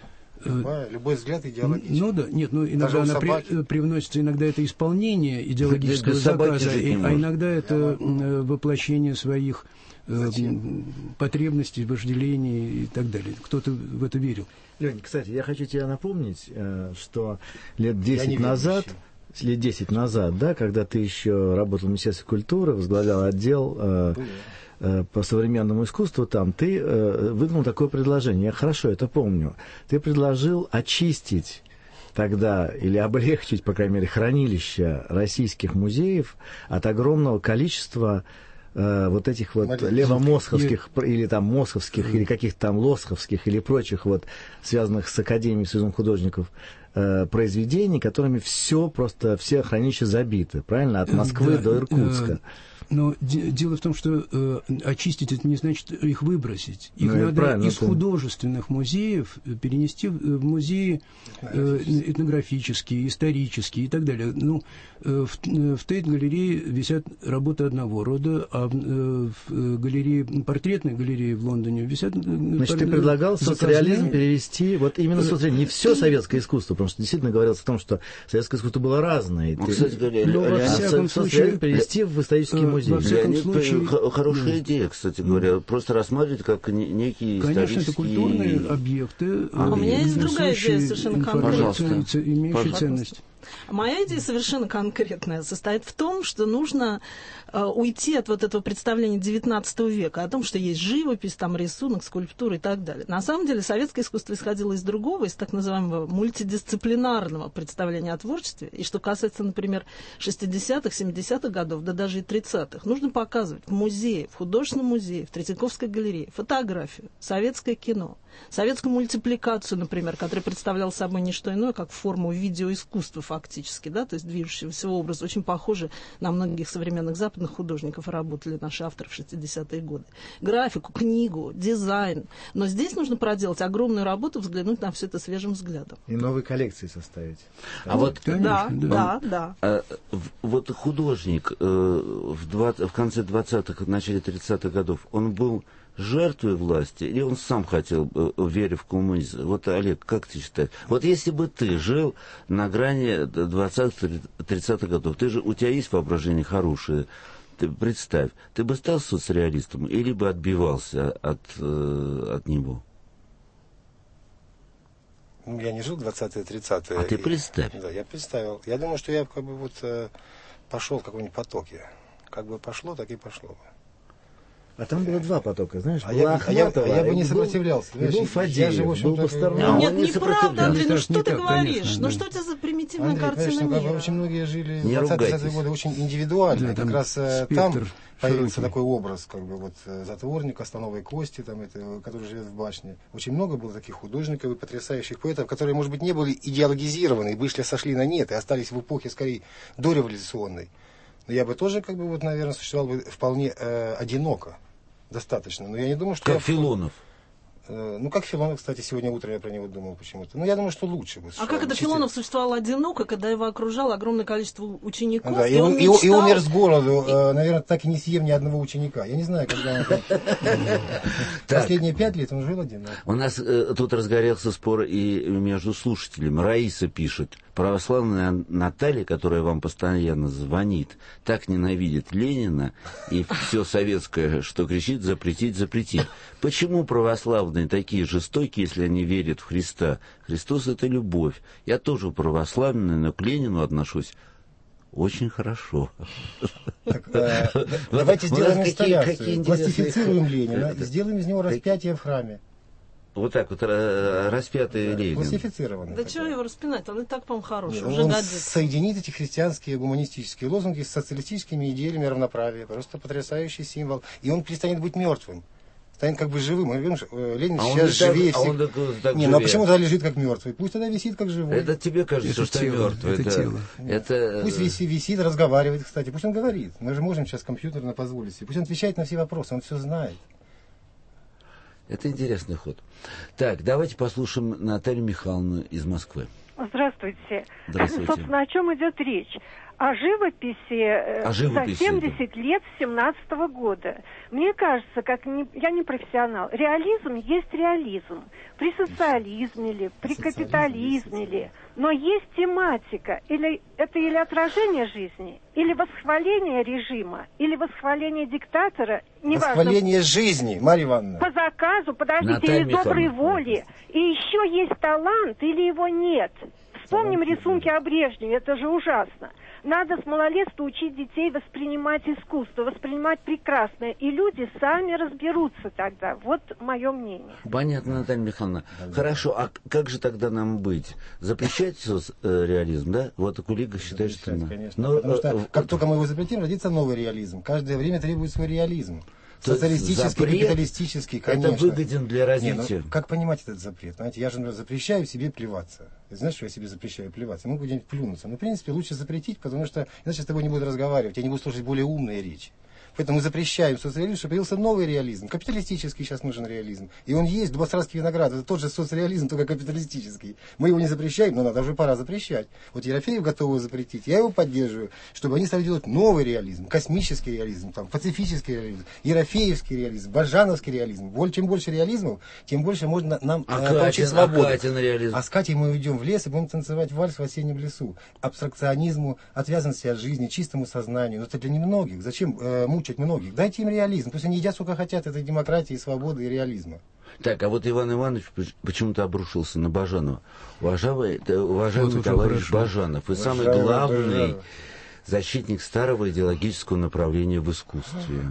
Speaker 20: Любой, любой взгляд идеологический.
Speaker 17: Ну да, нет, ну иногда она при, привносится, иногда это исполнение идеологического заказа, а иногда это воплощение своих Зачем? потребностей, вожделений и так далее. Кто-то в это верил.
Speaker 9: Лёнь, кстати, я хочу тебе напомнить, что лет десять назад, лет десять назад, да, когда ты еще работал в Министерстве культуры, возглавлял отдел э, э, по современному искусству, там ты э, выдвинул такое предложение. Я хорошо это помню. Ты предложил очистить тогда, или облегчить, по крайней мере, хранилища российских музеев от огромного количества э, вот этих вот Смотрите, левомосковских я... или там московских, mm. или каких-то там лосковских, или прочих вот связанных с Академией Союзом художников э, произведений, которыми все просто, все хранилища забиты, правильно? От Москвы да, до Иркутска.
Speaker 17: Но дело в том, что э, очистить это не значит их выбросить. Их ну, надо из это... художественных музеев перенести в музеи э, этнографические, исторические и так далее. Ну, э, в, в Тейт-галерее висят работы одного рода, а э, в галерее, портретной галерее в Лондоне висят...
Speaker 9: Значит, пор... ты предлагал соцреализм перевести, вот именно соцреализм, не все советское искусство, потому что действительно говорилось о том, что советское искусство было разное.
Speaker 8: Ну, кстати говоря,
Speaker 9: но во всяком случае перевести в исторические музеи.
Speaker 17: Во всяком случае,
Speaker 8: хорошая идея, кстати говоря, просто рассматривать как некие
Speaker 17: конечно,
Speaker 8: исторические...
Speaker 17: это культурные объекты.
Speaker 11: А у меня есть другая идея совершенно конкретная.
Speaker 17: Имеющая ценность.
Speaker 11: Моя идея совершенно конкретная состоит в том, что нужно э, уйти от вот этого представления девятнадцатого века о том, что есть живопись, там рисунок, скульптура и так далее. На самом деле советское искусство исходило из другого, из так называемого мультидисциплинарного представления о творчестве. И что касается, например, шестидесятых, семидесятых годов, да даже и тридцатых, нужно показывать в музее, в художественном музее, в Третьяковской галерее фотографию, советское кино, советскую мультипликацию, например, которая представляла собой не что иное, как форму видеоискусства фактически. фактически, да, то есть движущегося образа, очень похожи на многих современных западных художников, работали наши авторы в шестидесятые годы. Графику, книгу, дизайн. Но здесь нужно проделать огромную работу, взглянуть на все это свежим взглядом.
Speaker 9: И новые коллекции составить.
Speaker 8: А вот,
Speaker 11: да, да, да.
Speaker 8: А, вот художник э, в, двадцать, в конце двадцатых, начале тридцатых годов, он был жертвой власти, или он сам хотел, веря в коммунизм? Вот, Олег, как ты считаешь? Вот если бы ты жил на грани двадцатых-тридцатых годов, ты же, у тебя есть воображение хорошее, ты представь, ты бы стал соцреалистом или бы отбивался от, от него?
Speaker 20: Я не жил двадцатые-тридцатые.
Speaker 8: А ты представь.
Speaker 20: Да, я представил. Я думаю, что я как бы вот пошел в каком-нибудь потоке. Как бы пошло, так и пошло.
Speaker 9: А там было два потока, знаешь,
Speaker 20: а я,
Speaker 9: Ахматова,
Speaker 20: а я, а я бы не
Speaker 9: был,
Speaker 20: сопротивлялся.
Speaker 9: И был Фадеев, был Бастерман.
Speaker 11: А Нет, неправда, Андрей, ну что ты говоришь? Ну что это за примитивная картина мира?
Speaker 20: Очень многие жили в двадцатые годы очень индивидуально. Как раз там появился такой образ, как бы вот затворник, Остановой Кости, там, это, который живет в башне. Очень много было таких художников и потрясающих поэтов, которые, может быть, не были идеологизированы, вышли, сошли на нет и остались в эпохе, скорее, дореволюционной. Но я бы тоже, как бы, вот, наверное, существовал бы вполне э, одиноко, достаточно. Но я не думаю, что...
Speaker 8: Как
Speaker 20: я...
Speaker 8: Филонов.
Speaker 20: Э, ну, как Филонов, кстати, сегодня утром я про него думал почему-то. Но я думаю, что лучше бы.
Speaker 11: А как это Филонов существовал одиноко, когда его окружало огромное количество учеников?
Speaker 20: Да, и, и, он, и, мечтал... и умер с голоду, э, наверное, так и не съев ни одного ученика. Я не знаю, когда он... Последние пять лет он жил один.
Speaker 8: У нас тут разгорелся спор и между слушателями. Раиса пишет: православная Наталья, которая вам постоянно звонит, так ненавидит Ленина и все советское, что кричит: запретить, запретить. Почему православные такие жестокие, если они верят в Христа? Христос — это любовь. Я тоже православный, но к Ленину отношусь очень хорошо.
Speaker 20: Так, э, давайте сделаем инсталляцию. Классифицируем Ленина и сделаем из него распятие в храме.
Speaker 8: Вот так вот распятый да, Ленин.
Speaker 20: Классифицированный.
Speaker 11: Да чего его распинать? Он и так, по-моему, хороший.
Speaker 20: Нет,
Speaker 11: уже
Speaker 20: он
Speaker 11: годится.
Speaker 20: Соединит эти христианские гуманистические лозунги с социалистическими идеями равноправия. Просто потрясающий символ. И он перестанет быть мертвым. Станет как бы живым. Мы видим, Ленин а сейчас живее
Speaker 8: так,
Speaker 20: всех.
Speaker 8: А он так, так
Speaker 20: не, ну а почему тогда лежит как мертвый? Пусть тогда висит как живой.
Speaker 8: Это тебе кажется, это что тело, мертвый.
Speaker 17: Это, это тело.
Speaker 8: Это...
Speaker 20: Пусть висит, висит, разговаривает, кстати. Пусть он говорит. Мы же можем сейчас компьютерно позволить себе. Пусть он отвечает на все вопросы. Он все знает.
Speaker 8: Это интересный ход. Так, давайте послушаем Наталью Михайловну из Москвы.
Speaker 4: Здравствуйте.
Speaker 8: Здравствуйте.
Speaker 4: Собственно, о чем идет речь? О живописи,
Speaker 8: о живописи
Speaker 4: за семьдесят лет семнадцатого года. Мне кажется, как не, я не профессионал, реализм есть реализм. При социализме ли, при капитализме ли. Но есть тематика. Или это или отражение жизни, или восхваление режима, или восхваление диктатора. Неважно.
Speaker 20: Восхваление жизни, Марья Ивановна.
Speaker 4: По заказу, подождите,
Speaker 8: Наталья
Speaker 4: или доброй
Speaker 8: Михайловна.
Speaker 4: воли. И еще есть талант, или его нет. Вспомним рисунки о Брежневе, это же ужасно. Надо с малолетства учить детей воспринимать искусство, воспринимать прекрасное. И люди сами разберутся тогда. Вот мое мнение.
Speaker 8: Понятно, Наталья Михайловна. Хорошо, а как же тогда нам быть? Запрещать реализм, да? Вот Кулига считает, что...
Speaker 20: Конечно. Но, потому что как только мы его запретим, родится новый реализм. Каждое время требует свой реализм. Социалистический, капиталистический, конечно.
Speaker 8: Это выгоден для развития.
Speaker 20: Не, ну, как понимать этот запрет? Знаете, я же, например, запрещаю себе плеваться. Знаешь, что я себе запрещаю плеваться? Я могу где-нибудь плюнуться. Но, в принципе, лучше запретить, потому что иначе с тобой не будут разговаривать, я не буду слушать более умные речи. Поэтому мы запрещаем социализм, чтобы появился новый реализм. Капиталистический сейчас нужен реализм. И он есть, Дубосарский виноград. Это тот же соцреализм, только капиталистический. Мы его не запрещаем, но надо уже пора запрещать. Вот Ерофеев готов его запретить. Я его поддерживаю, чтобы они стали делать новый реализм. Космический реализм, там, пацифический реализм, Ерофеевский реализм, Бажановский реализм. Чем больше реализмов, тем больше можно нам
Speaker 8: а
Speaker 20: э, получить свободу.
Speaker 8: А, реализм.
Speaker 20: А с Катей мы уйдем в лес и будем танцевать вальс в осеннем лесу. Абстракционизму, отвязанности от жизни, чистому сознанию. Но это для немногих. Зачем э, мучать многих? Дайте им реализм. Пусть они едят сколько хотят этой демократии, свободы и реализма.
Speaker 8: Так, а вот Иван Иванович почему-то обрушился на Бажанова. Уважаемый, уважаемый вот товарищ хорошо. Бажанов, вы самый главный Бажанов. защитник старого идеологического направления в искусстве.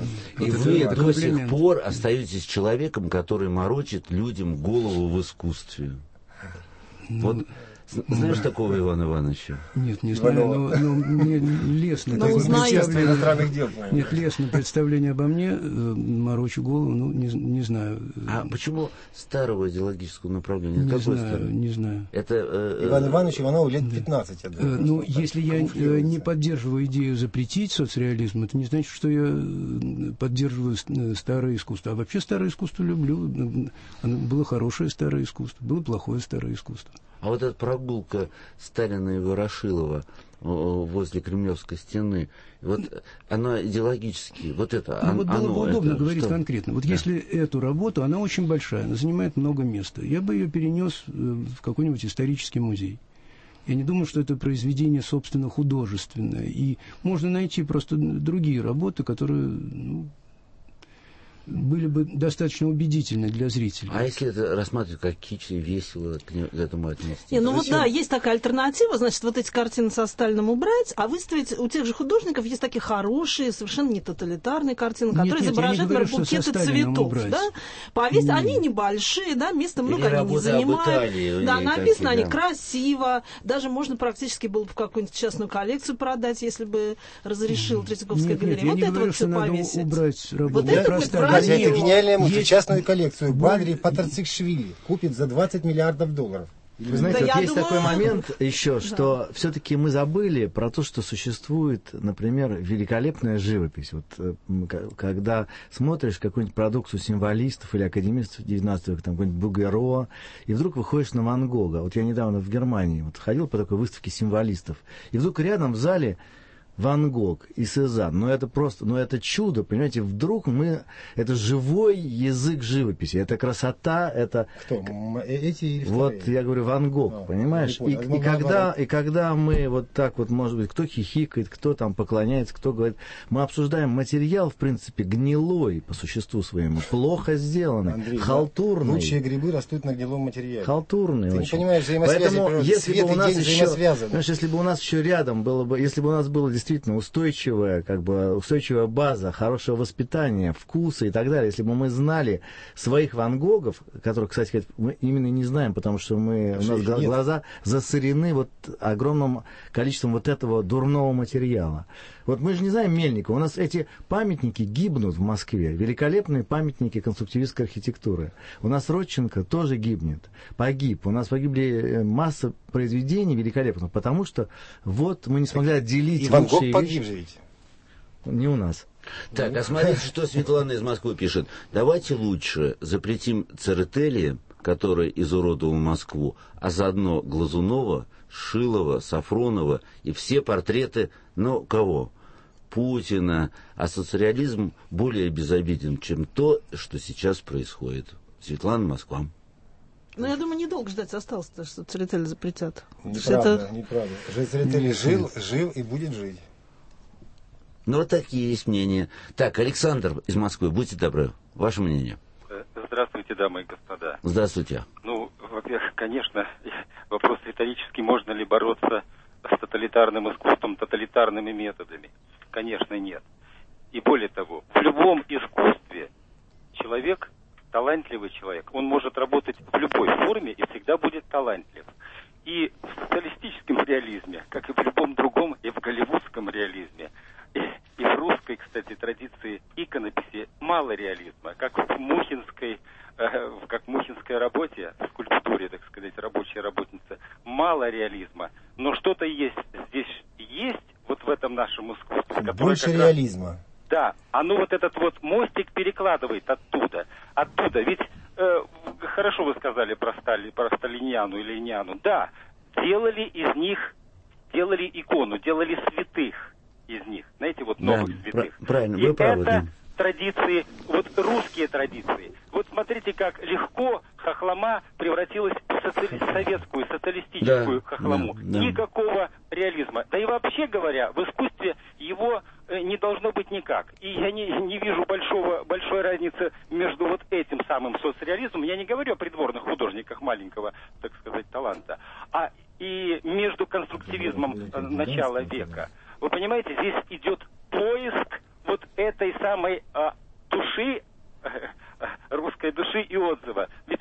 Speaker 8: И вот вы до комплимент. сих пор остаетесь человеком, который морочит людям голову в искусстве.
Speaker 17: Ну,
Speaker 8: вот Знаешь такого Ивана Ивановича?
Speaker 17: Нет, не знаю, но, но мне лестно.
Speaker 21: Но узнаю.
Speaker 17: Нет, лестно представление обо мне, морочу голову, ну, не, не знаю.
Speaker 8: А почему старого идеологического направления?
Speaker 17: Не
Speaker 8: Какой
Speaker 17: знаю,
Speaker 8: старый?
Speaker 17: не знаю.
Speaker 8: Это, э,
Speaker 20: Иван Иванович Иванову лет пятнадцать, я думаю.
Speaker 17: Э, ну, если я э, не поддерживаю идею запретить соцреализм, это не значит, что я поддерживаю старое искусство. А вообще старое искусство люблю. Оно было хорошее старое искусство, было плохое старое искусство.
Speaker 8: А вот эта прогулка Сталина и Ворошилова возле Кремлевской стены, вот она идеологически, вот это,
Speaker 17: ну,
Speaker 8: он,
Speaker 17: вот было
Speaker 8: оно,
Speaker 17: бы удобно
Speaker 8: это,
Speaker 17: говорить
Speaker 8: что?
Speaker 17: конкретно. Вот да. Если эту работу, она очень большая, она занимает много места, я бы ее перенес в какой-нибудь исторический музей. Я не думаю, что это произведение, собственно, художественное. И можно найти просто другие работы, которые... Ну, были бы достаточно убедительны для зрителей.
Speaker 8: А если это рассматривать как кич и весело к этому отнести?
Speaker 11: Не, ну вот да, есть такая альтернатива, значит, вот эти картины со Сталиным убрать, а выставить, у тех же художников есть такие хорошие, совершенно не тоталитарные картины, которые нет, изображают, например, букеты цветов, убрать. Да? Повесить, они небольшие, да, места много
Speaker 8: или
Speaker 11: они не занимают.
Speaker 8: Италии,
Speaker 11: да, написано
Speaker 8: такие,
Speaker 11: они
Speaker 8: да.
Speaker 11: красиво, даже можно практически было бы какую-нибудь частную коллекцию продать, если бы разрешил Третьяковская
Speaker 17: нет,
Speaker 11: галерея.
Speaker 17: Нет,
Speaker 11: вот
Speaker 17: это
Speaker 11: говорю,
Speaker 17: вот все повесить. Убрать работу.
Speaker 11: Вот это будет правильно.
Speaker 20: Это гениальная мысль. Частную коллекцию Бадри Патарцикшвили купит за двадцать миллиардов долларов.
Speaker 9: Вы знаете,
Speaker 11: да
Speaker 9: вот есть
Speaker 11: думаю...
Speaker 9: такой момент еще,
Speaker 11: да.
Speaker 9: что все-таки мы забыли про то, что существует, например, великолепная живопись. Вот когда смотришь какую-нибудь продукцию символистов или академистов девятнадцатого века, там какой-нибудь Бугеро, и вдруг выходишь на Ван Гога. Вот я недавно в Германии вот ходил по такой выставке символистов, и вдруг рядом в зале Ван Гог и Сезанн, ну это просто, ну это чудо, понимаете, вдруг мы, это живой язык живописи, это красота, это...
Speaker 20: Кто? Эти или
Speaker 9: вот
Speaker 20: вторые?
Speaker 9: я говорю, Ван Гог, а, понимаешь, и, и, когда, и когда мы вот так вот, может быть, кто хихикает, кто там поклоняется, кто говорит, мы обсуждаем материал, в принципе, гнилой по существу своему, плохо сделанный, Андрей, халтурный.
Speaker 20: Лучшие грибы растут на гнилом материале.
Speaker 9: Халтурный.
Speaker 20: Ты
Speaker 9: очень.
Speaker 20: не понимаешь взаимосвязи,
Speaker 9: поэтому если
Speaker 20: свет
Speaker 9: бы у нас
Speaker 20: и день
Speaker 9: еще,
Speaker 20: взаимосвязаны.
Speaker 9: знаешь, если бы у нас еще рядом было бы, если бы у нас было действительно действительно устойчивая, как бы, устойчивая база, хорошего воспитания, вкуса и так далее. Если бы мы знали своих Ван Гогов, которых, кстати, мы именно не знаем, потому что мы, у нас нет. глаза засорены вот огромным количеством вот этого дурного материала. Вот мы же не знаем Мельникова. У нас эти памятники гибнут в Москве. Великолепные памятники конструктивистской архитектуры. У нас Родченко тоже гибнет. Погиб. У нас погибли масса произведений великолепных, потому что вот мы не смогли отделить
Speaker 20: и Ван Гог
Speaker 9: лучшие
Speaker 20: погиб
Speaker 9: вещи.
Speaker 20: же ведь.
Speaker 9: Не у нас.
Speaker 8: Так, а смотрите, что Светлана из Москвы пишет. Давайте лучше запретим Церетели, который изуродовал Москву, а заодно Глазунова, Шилова, Сафронова и все портреты, ну, кого? Путина. А соцреализм более безобиден, чем то, что сейчас происходит. Светлана, Москва.
Speaker 11: Ну, я думаю, недолго ждать осталось, что Церетели запретят.
Speaker 20: Неправда,
Speaker 11: это...
Speaker 20: неправда. Церетели жил, жил и будет жить.
Speaker 8: Ну, вот такие есть мнения. Так, Александр из Москвы, будьте добры, ваше мнение.
Speaker 10: Здравствуйте, дамы и господа.
Speaker 8: Здравствуйте.
Speaker 10: Ну, во-первых, конечно, вопрос риторический, можно ли бороться с тоталитарным искусством, тоталитарными методами. Конечно, нет. И более того, в любом искусстве человек, талантливый человек, он может работать в любой форме и всегда будет талантлив. И в социалистическом реализме, как и в любом другом, и в голливудском реализме, и, и в русской, кстати, традиции иконописи мало реализма, как в Мухинской, э, как в Мухинской работе, в скульптуре, так сказать, рабочая работница, мало реализма. Но что-то есть здесь, есть вот в этом нашем искусстве.
Speaker 20: Больше реализма.
Speaker 10: Раз, да, оно вот этот вот мостик перекладывает оттуда, оттуда. Ведь э, хорошо вы сказали про, Стали, про Сталиниану или Лениану. Да, делали из них, делали икону, делали святых из них. Знаете, вот новых
Speaker 8: да,
Speaker 10: святых.
Speaker 8: Правильно,
Speaker 10: и
Speaker 8: вы правы,
Speaker 10: это
Speaker 8: да.
Speaker 10: традиции, вот русские традиции. Вот смотрите, как легко хохлома превратилась в соци... советскую, социалистическую
Speaker 8: да,
Speaker 10: хохлому.
Speaker 8: Да, да.
Speaker 10: Никакого реализма. Да и вообще говоря, в искусстве его э, не должно быть никак. И я не, не вижу большого, большой разницы между вот этим самым соцреализмом. Я не говорю о придворных художниках маленького, так сказать, таланта, а и между конструктивизмом э, начала века. Вы понимаете, здесь идет поиск вот этой самой э, души, э, русской души и отзыва. Ведь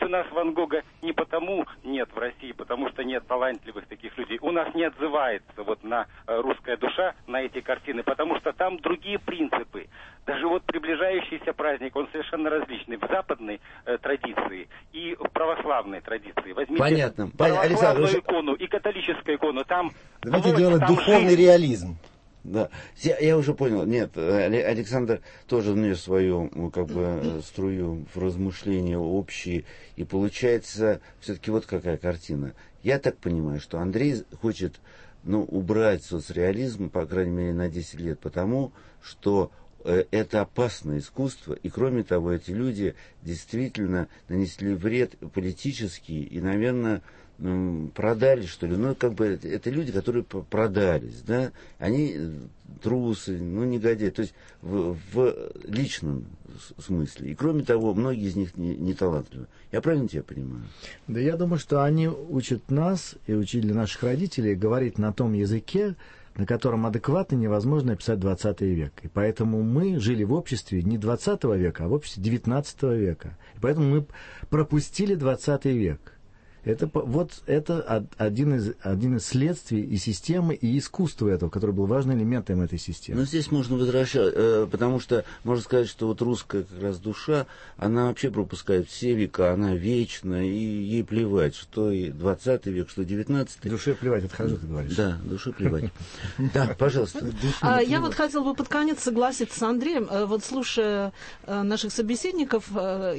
Speaker 10: у нас Ван Гога не потому нет в России, потому что нет талантливых таких людей. У нас не отзывается вот на э, русская душа, на эти картины, потому что там другие принципы. Даже вот приближающийся праздник, он совершенно различный в западной э, традиции и в православной традиции. Возьмите
Speaker 8: Понятно.
Speaker 10: православную
Speaker 8: Александр,
Speaker 10: икону и католическую икону. Там
Speaker 20: давайте
Speaker 10: злость,
Speaker 20: делать
Speaker 10: там
Speaker 20: духовный
Speaker 10: жизнь.
Speaker 20: реализм.
Speaker 8: Да, я, я уже понял. Нет, Александр тоже внес свою как бы струю в размышления общие, и получается все-таки вот какая картина. Я так понимаю, что Андрей хочет, ну, убрать соцреализм, по крайней мере, на десять лет, потому что э, это опасное искусство, и кроме того, эти люди действительно нанесли вред политический и, наверное, продали, что ли, ну, как бы, это, это люди, которые продались, да, они трусы, ну, негодяи, то есть в, в личном смысле. И, кроме того, многие из них не, не талантливы. Я правильно тебя понимаю?
Speaker 9: Да, я думаю, что они учат нас и учили наших родителей говорить на том языке, на котором адекватно невозможно описать двадцатый век. И поэтому мы жили в обществе не двадцатого века, а в обществе девятнадцатого века. И поэтому мы пропустили двадцатый век. Это, вот это один из, один из следствий и системы, и искусства этого, который был важным элементом этой системы.
Speaker 8: Но здесь можно возвращать, потому что можно сказать, что вот русская как раз душа, она вообще пропускает все века, она вечна, и ей плевать, что и двадцатый век, что девятнадцатый.
Speaker 9: Душе плевать, отхожу, ты говоришь.
Speaker 8: Да, душе плевать. Да, пожалуйста.
Speaker 11: Я вот хотела бы под конец согласиться с Андреем. Вот слушая наших собеседников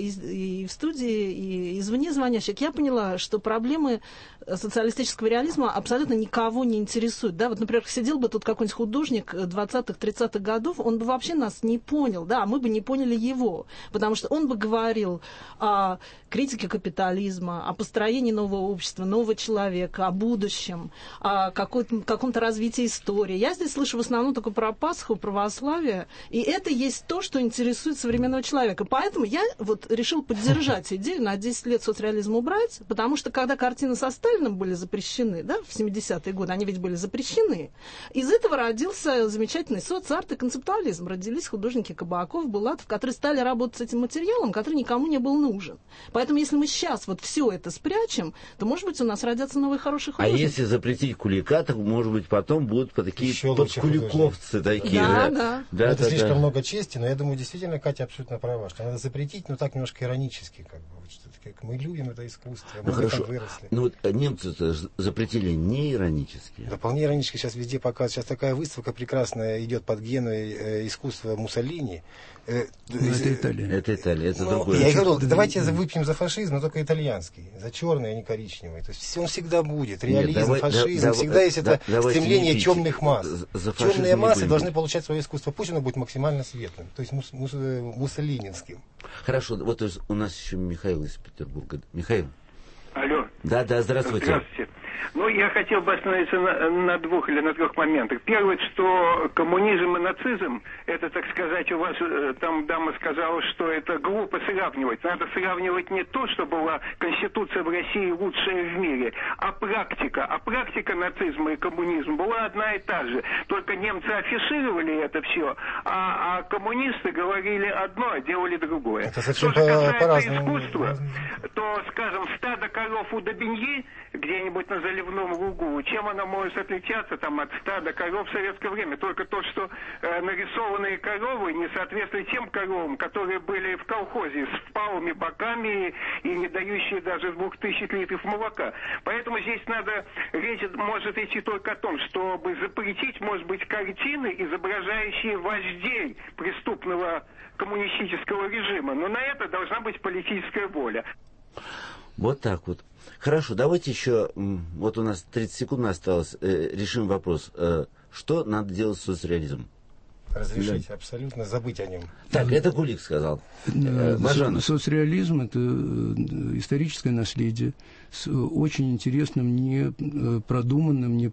Speaker 11: и в студии, и извне звонящих, я поняла, что проблемы социалистического реализма абсолютно никого не интересуют. Да? Вот, например, сидел бы тут какой-нибудь художник двадцатых-тридцатых годов, он бы вообще нас не понял, да, а мы бы не поняли его, потому что он бы говорил о критике капитализма, о построении нового общества, нового человека, о будущем, о каком-то развитии истории. Я здесь слышу в основном только про Пасху, православие, и это есть то, что интересует современного человека. Поэтому я вот решил поддержать идею на десять лет соцреализм убрать, потому что когда картины со Сталиным были запрещены, да, в семидесятые годы, они ведь были запрещены, из этого родился замечательный соцарт и концептуализм. Родились художники Кабаков, Булатов, которые стали работать с этим материалом, который никому не был нужен. Поэтому если мы сейчас вот все это спрячем, то, может быть, у нас родятся новые хорошие художники.
Speaker 8: А если запретить Кулика, то, может быть, потом будут по такие подкуликовцы такие.
Speaker 11: Да, да.
Speaker 20: да это да, слишком да. много чести, но я думаю, действительно, Катя абсолютно права, что надо запретить, но так немножко иронически, как бы, вот, что как мы любим это искусство, мы
Speaker 8: ну, хорошо.
Speaker 20: Выросли.
Speaker 8: Ну вот немцы-то запретили не иронически.
Speaker 20: Да, вполне иронически сейчас везде показывают. Сейчас такая выставка прекрасная идет под Геной э, искусства Муссолини. Э,
Speaker 17: ну, это Италия.
Speaker 8: Это Италия, это
Speaker 20: ну,
Speaker 8: другое.
Speaker 20: Я говорю, давайте выпьем за фашизм, но только итальянский. За черный, а не коричневый. То есть он всегда будет. Реализм, Нет, давай, фашизм. Да, всегда да, есть да, это стремление темных масс. За Темные массы должны получать свое искусство. Пусть оно будет максимально светлым. То есть мус, мус, муссолининским.
Speaker 8: Хорошо. Вот у нас еще Михаил из Петербурга. Михаил.
Speaker 3: Алло.
Speaker 8: Да, да, здравствуйте.
Speaker 3: Здравствуйте. Ну, я хотел бы остановиться на, на двух или на трех моментах. Первое, что коммунизм и нацизм, это, так сказать, у вас э, там дама сказала, что это глупо сравнивать. Надо сравнивать не то, что была Конституция в России лучшая в мире, а практика. А практика нацизма и коммунизма была одна и та же. Только немцы афишировали это все, а, а коммунисты говорили одно, а делали другое.
Speaker 20: Это совсем
Speaker 3: что же
Speaker 20: по-
Speaker 3: касается искусства, то, скажем, стадо коров у Добиньи где-нибудь на заливном лугу, чем она может отличаться там от стада коров в советское время? Только то, что э, нарисованные коровы не соответствуют тем коровам, которые были в колхозе с впалыми боками и не дающие даже двух тысяч литров молока. Поэтому здесь надо, речь может идти только о том, чтобы запретить, может быть, картины, изображающие вождей преступного коммунистического режима. Но на это должна быть политическая воля.
Speaker 8: Вот так вот. Хорошо, давайте еще, вот у нас тридцать секунд осталось, э, решим вопрос. Э, что надо делать с соцреализмом?
Speaker 20: Разрешить, да. Абсолютно забыть о нем.
Speaker 8: Так, это Кулик сказал. Э,
Speaker 17: Со- соцреализм – это историческое наследие с очень интересным, не продуманным, не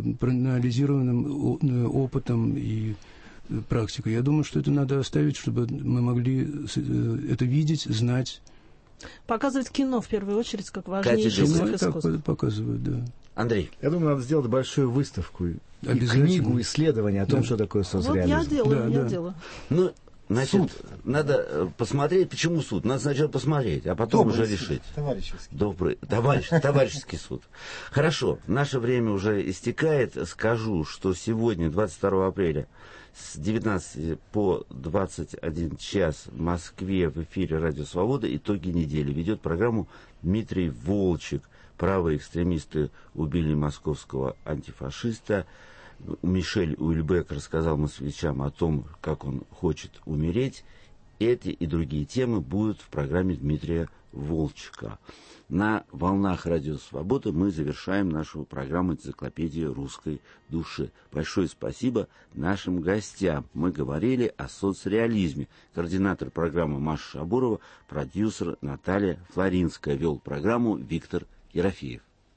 Speaker 17: проанализированным опытом и практикой. Я думаю, что это надо оставить, чтобы мы могли это видеть, знать.
Speaker 11: Показывать кино, в первую очередь, как важнейший
Speaker 17: вид искусства. Показывают, да.
Speaker 8: Андрей.
Speaker 9: Я думаю, надо сделать большую выставку и книгу, исследование о том, да. что такое соцреализм.
Speaker 11: Вот я делаю,
Speaker 17: да,
Speaker 11: я
Speaker 17: да.
Speaker 11: делаю.
Speaker 8: Ну, Значит, суд. Надо посмотреть, почему суд. Надо сначала посмотреть, а потом Добрый уже суд. решить.
Speaker 20: Товарищеский.
Speaker 8: Добрый, товарищ, товарищеский суд. Хорошо, наше время уже истекает. Скажу, что сегодня, двадцать второго апреля, с девятнадцати по двадцать один час в Москве в эфире «Радио Свобода» «Итоги недели». Ведет программу Дмитрий Волчек. Правые экстремисты убили московского антифашиста. Мишель Уильбек рассказал москвичам о том, как он хочет умереть. Эти и другие темы будут в программе Дмитрия Волчка. На волнах Радио Свобода мы завершаем нашу программу «Энциклопедия русской души». Большое спасибо нашим гостям. Мы говорили о соцреализме. Координатор программы Маша Шабурова, продюсер Наталья Флоринская. Вел программу Виктор Ерофеев.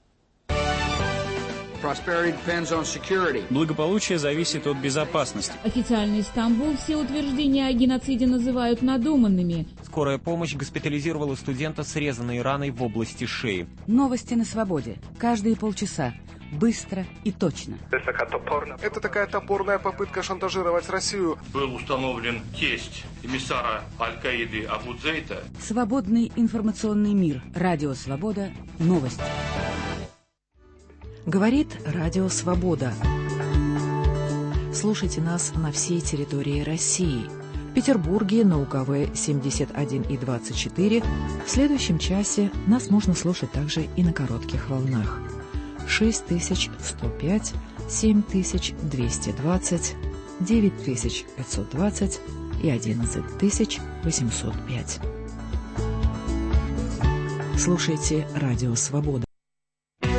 Speaker 7: Благополучие зависит от безопасности.
Speaker 5: Официальный Стамбул все утверждения о геноциде называют надуманными.
Speaker 22: Скорая помощь госпитализировала студента с резаной раной в области шеи.
Speaker 23: Новости на свободе. Каждые полчаса. Быстро и точно.
Speaker 24: Это такая топорная попытка шантажировать Россию.
Speaker 25: Был установлен тесть эмиссара Аль-Каиды Абу Дзейта.
Speaker 23: Свободный информационный мир. Радио Свобода. Новости.
Speaker 26: Говорит Радио Свобода. Слушайте нас на всей территории России. В Петербурге на У Ка В семьдесят один и двадцать четыре. В следующем часе нас можно слушать также и на коротких волнах. шесть тысяч сто пять, семь тысяч двести двадцать, девять тысяч пятьсот двадцать и одиннадцать тысяч восемьсот пять. Слушайте Радио Свобода.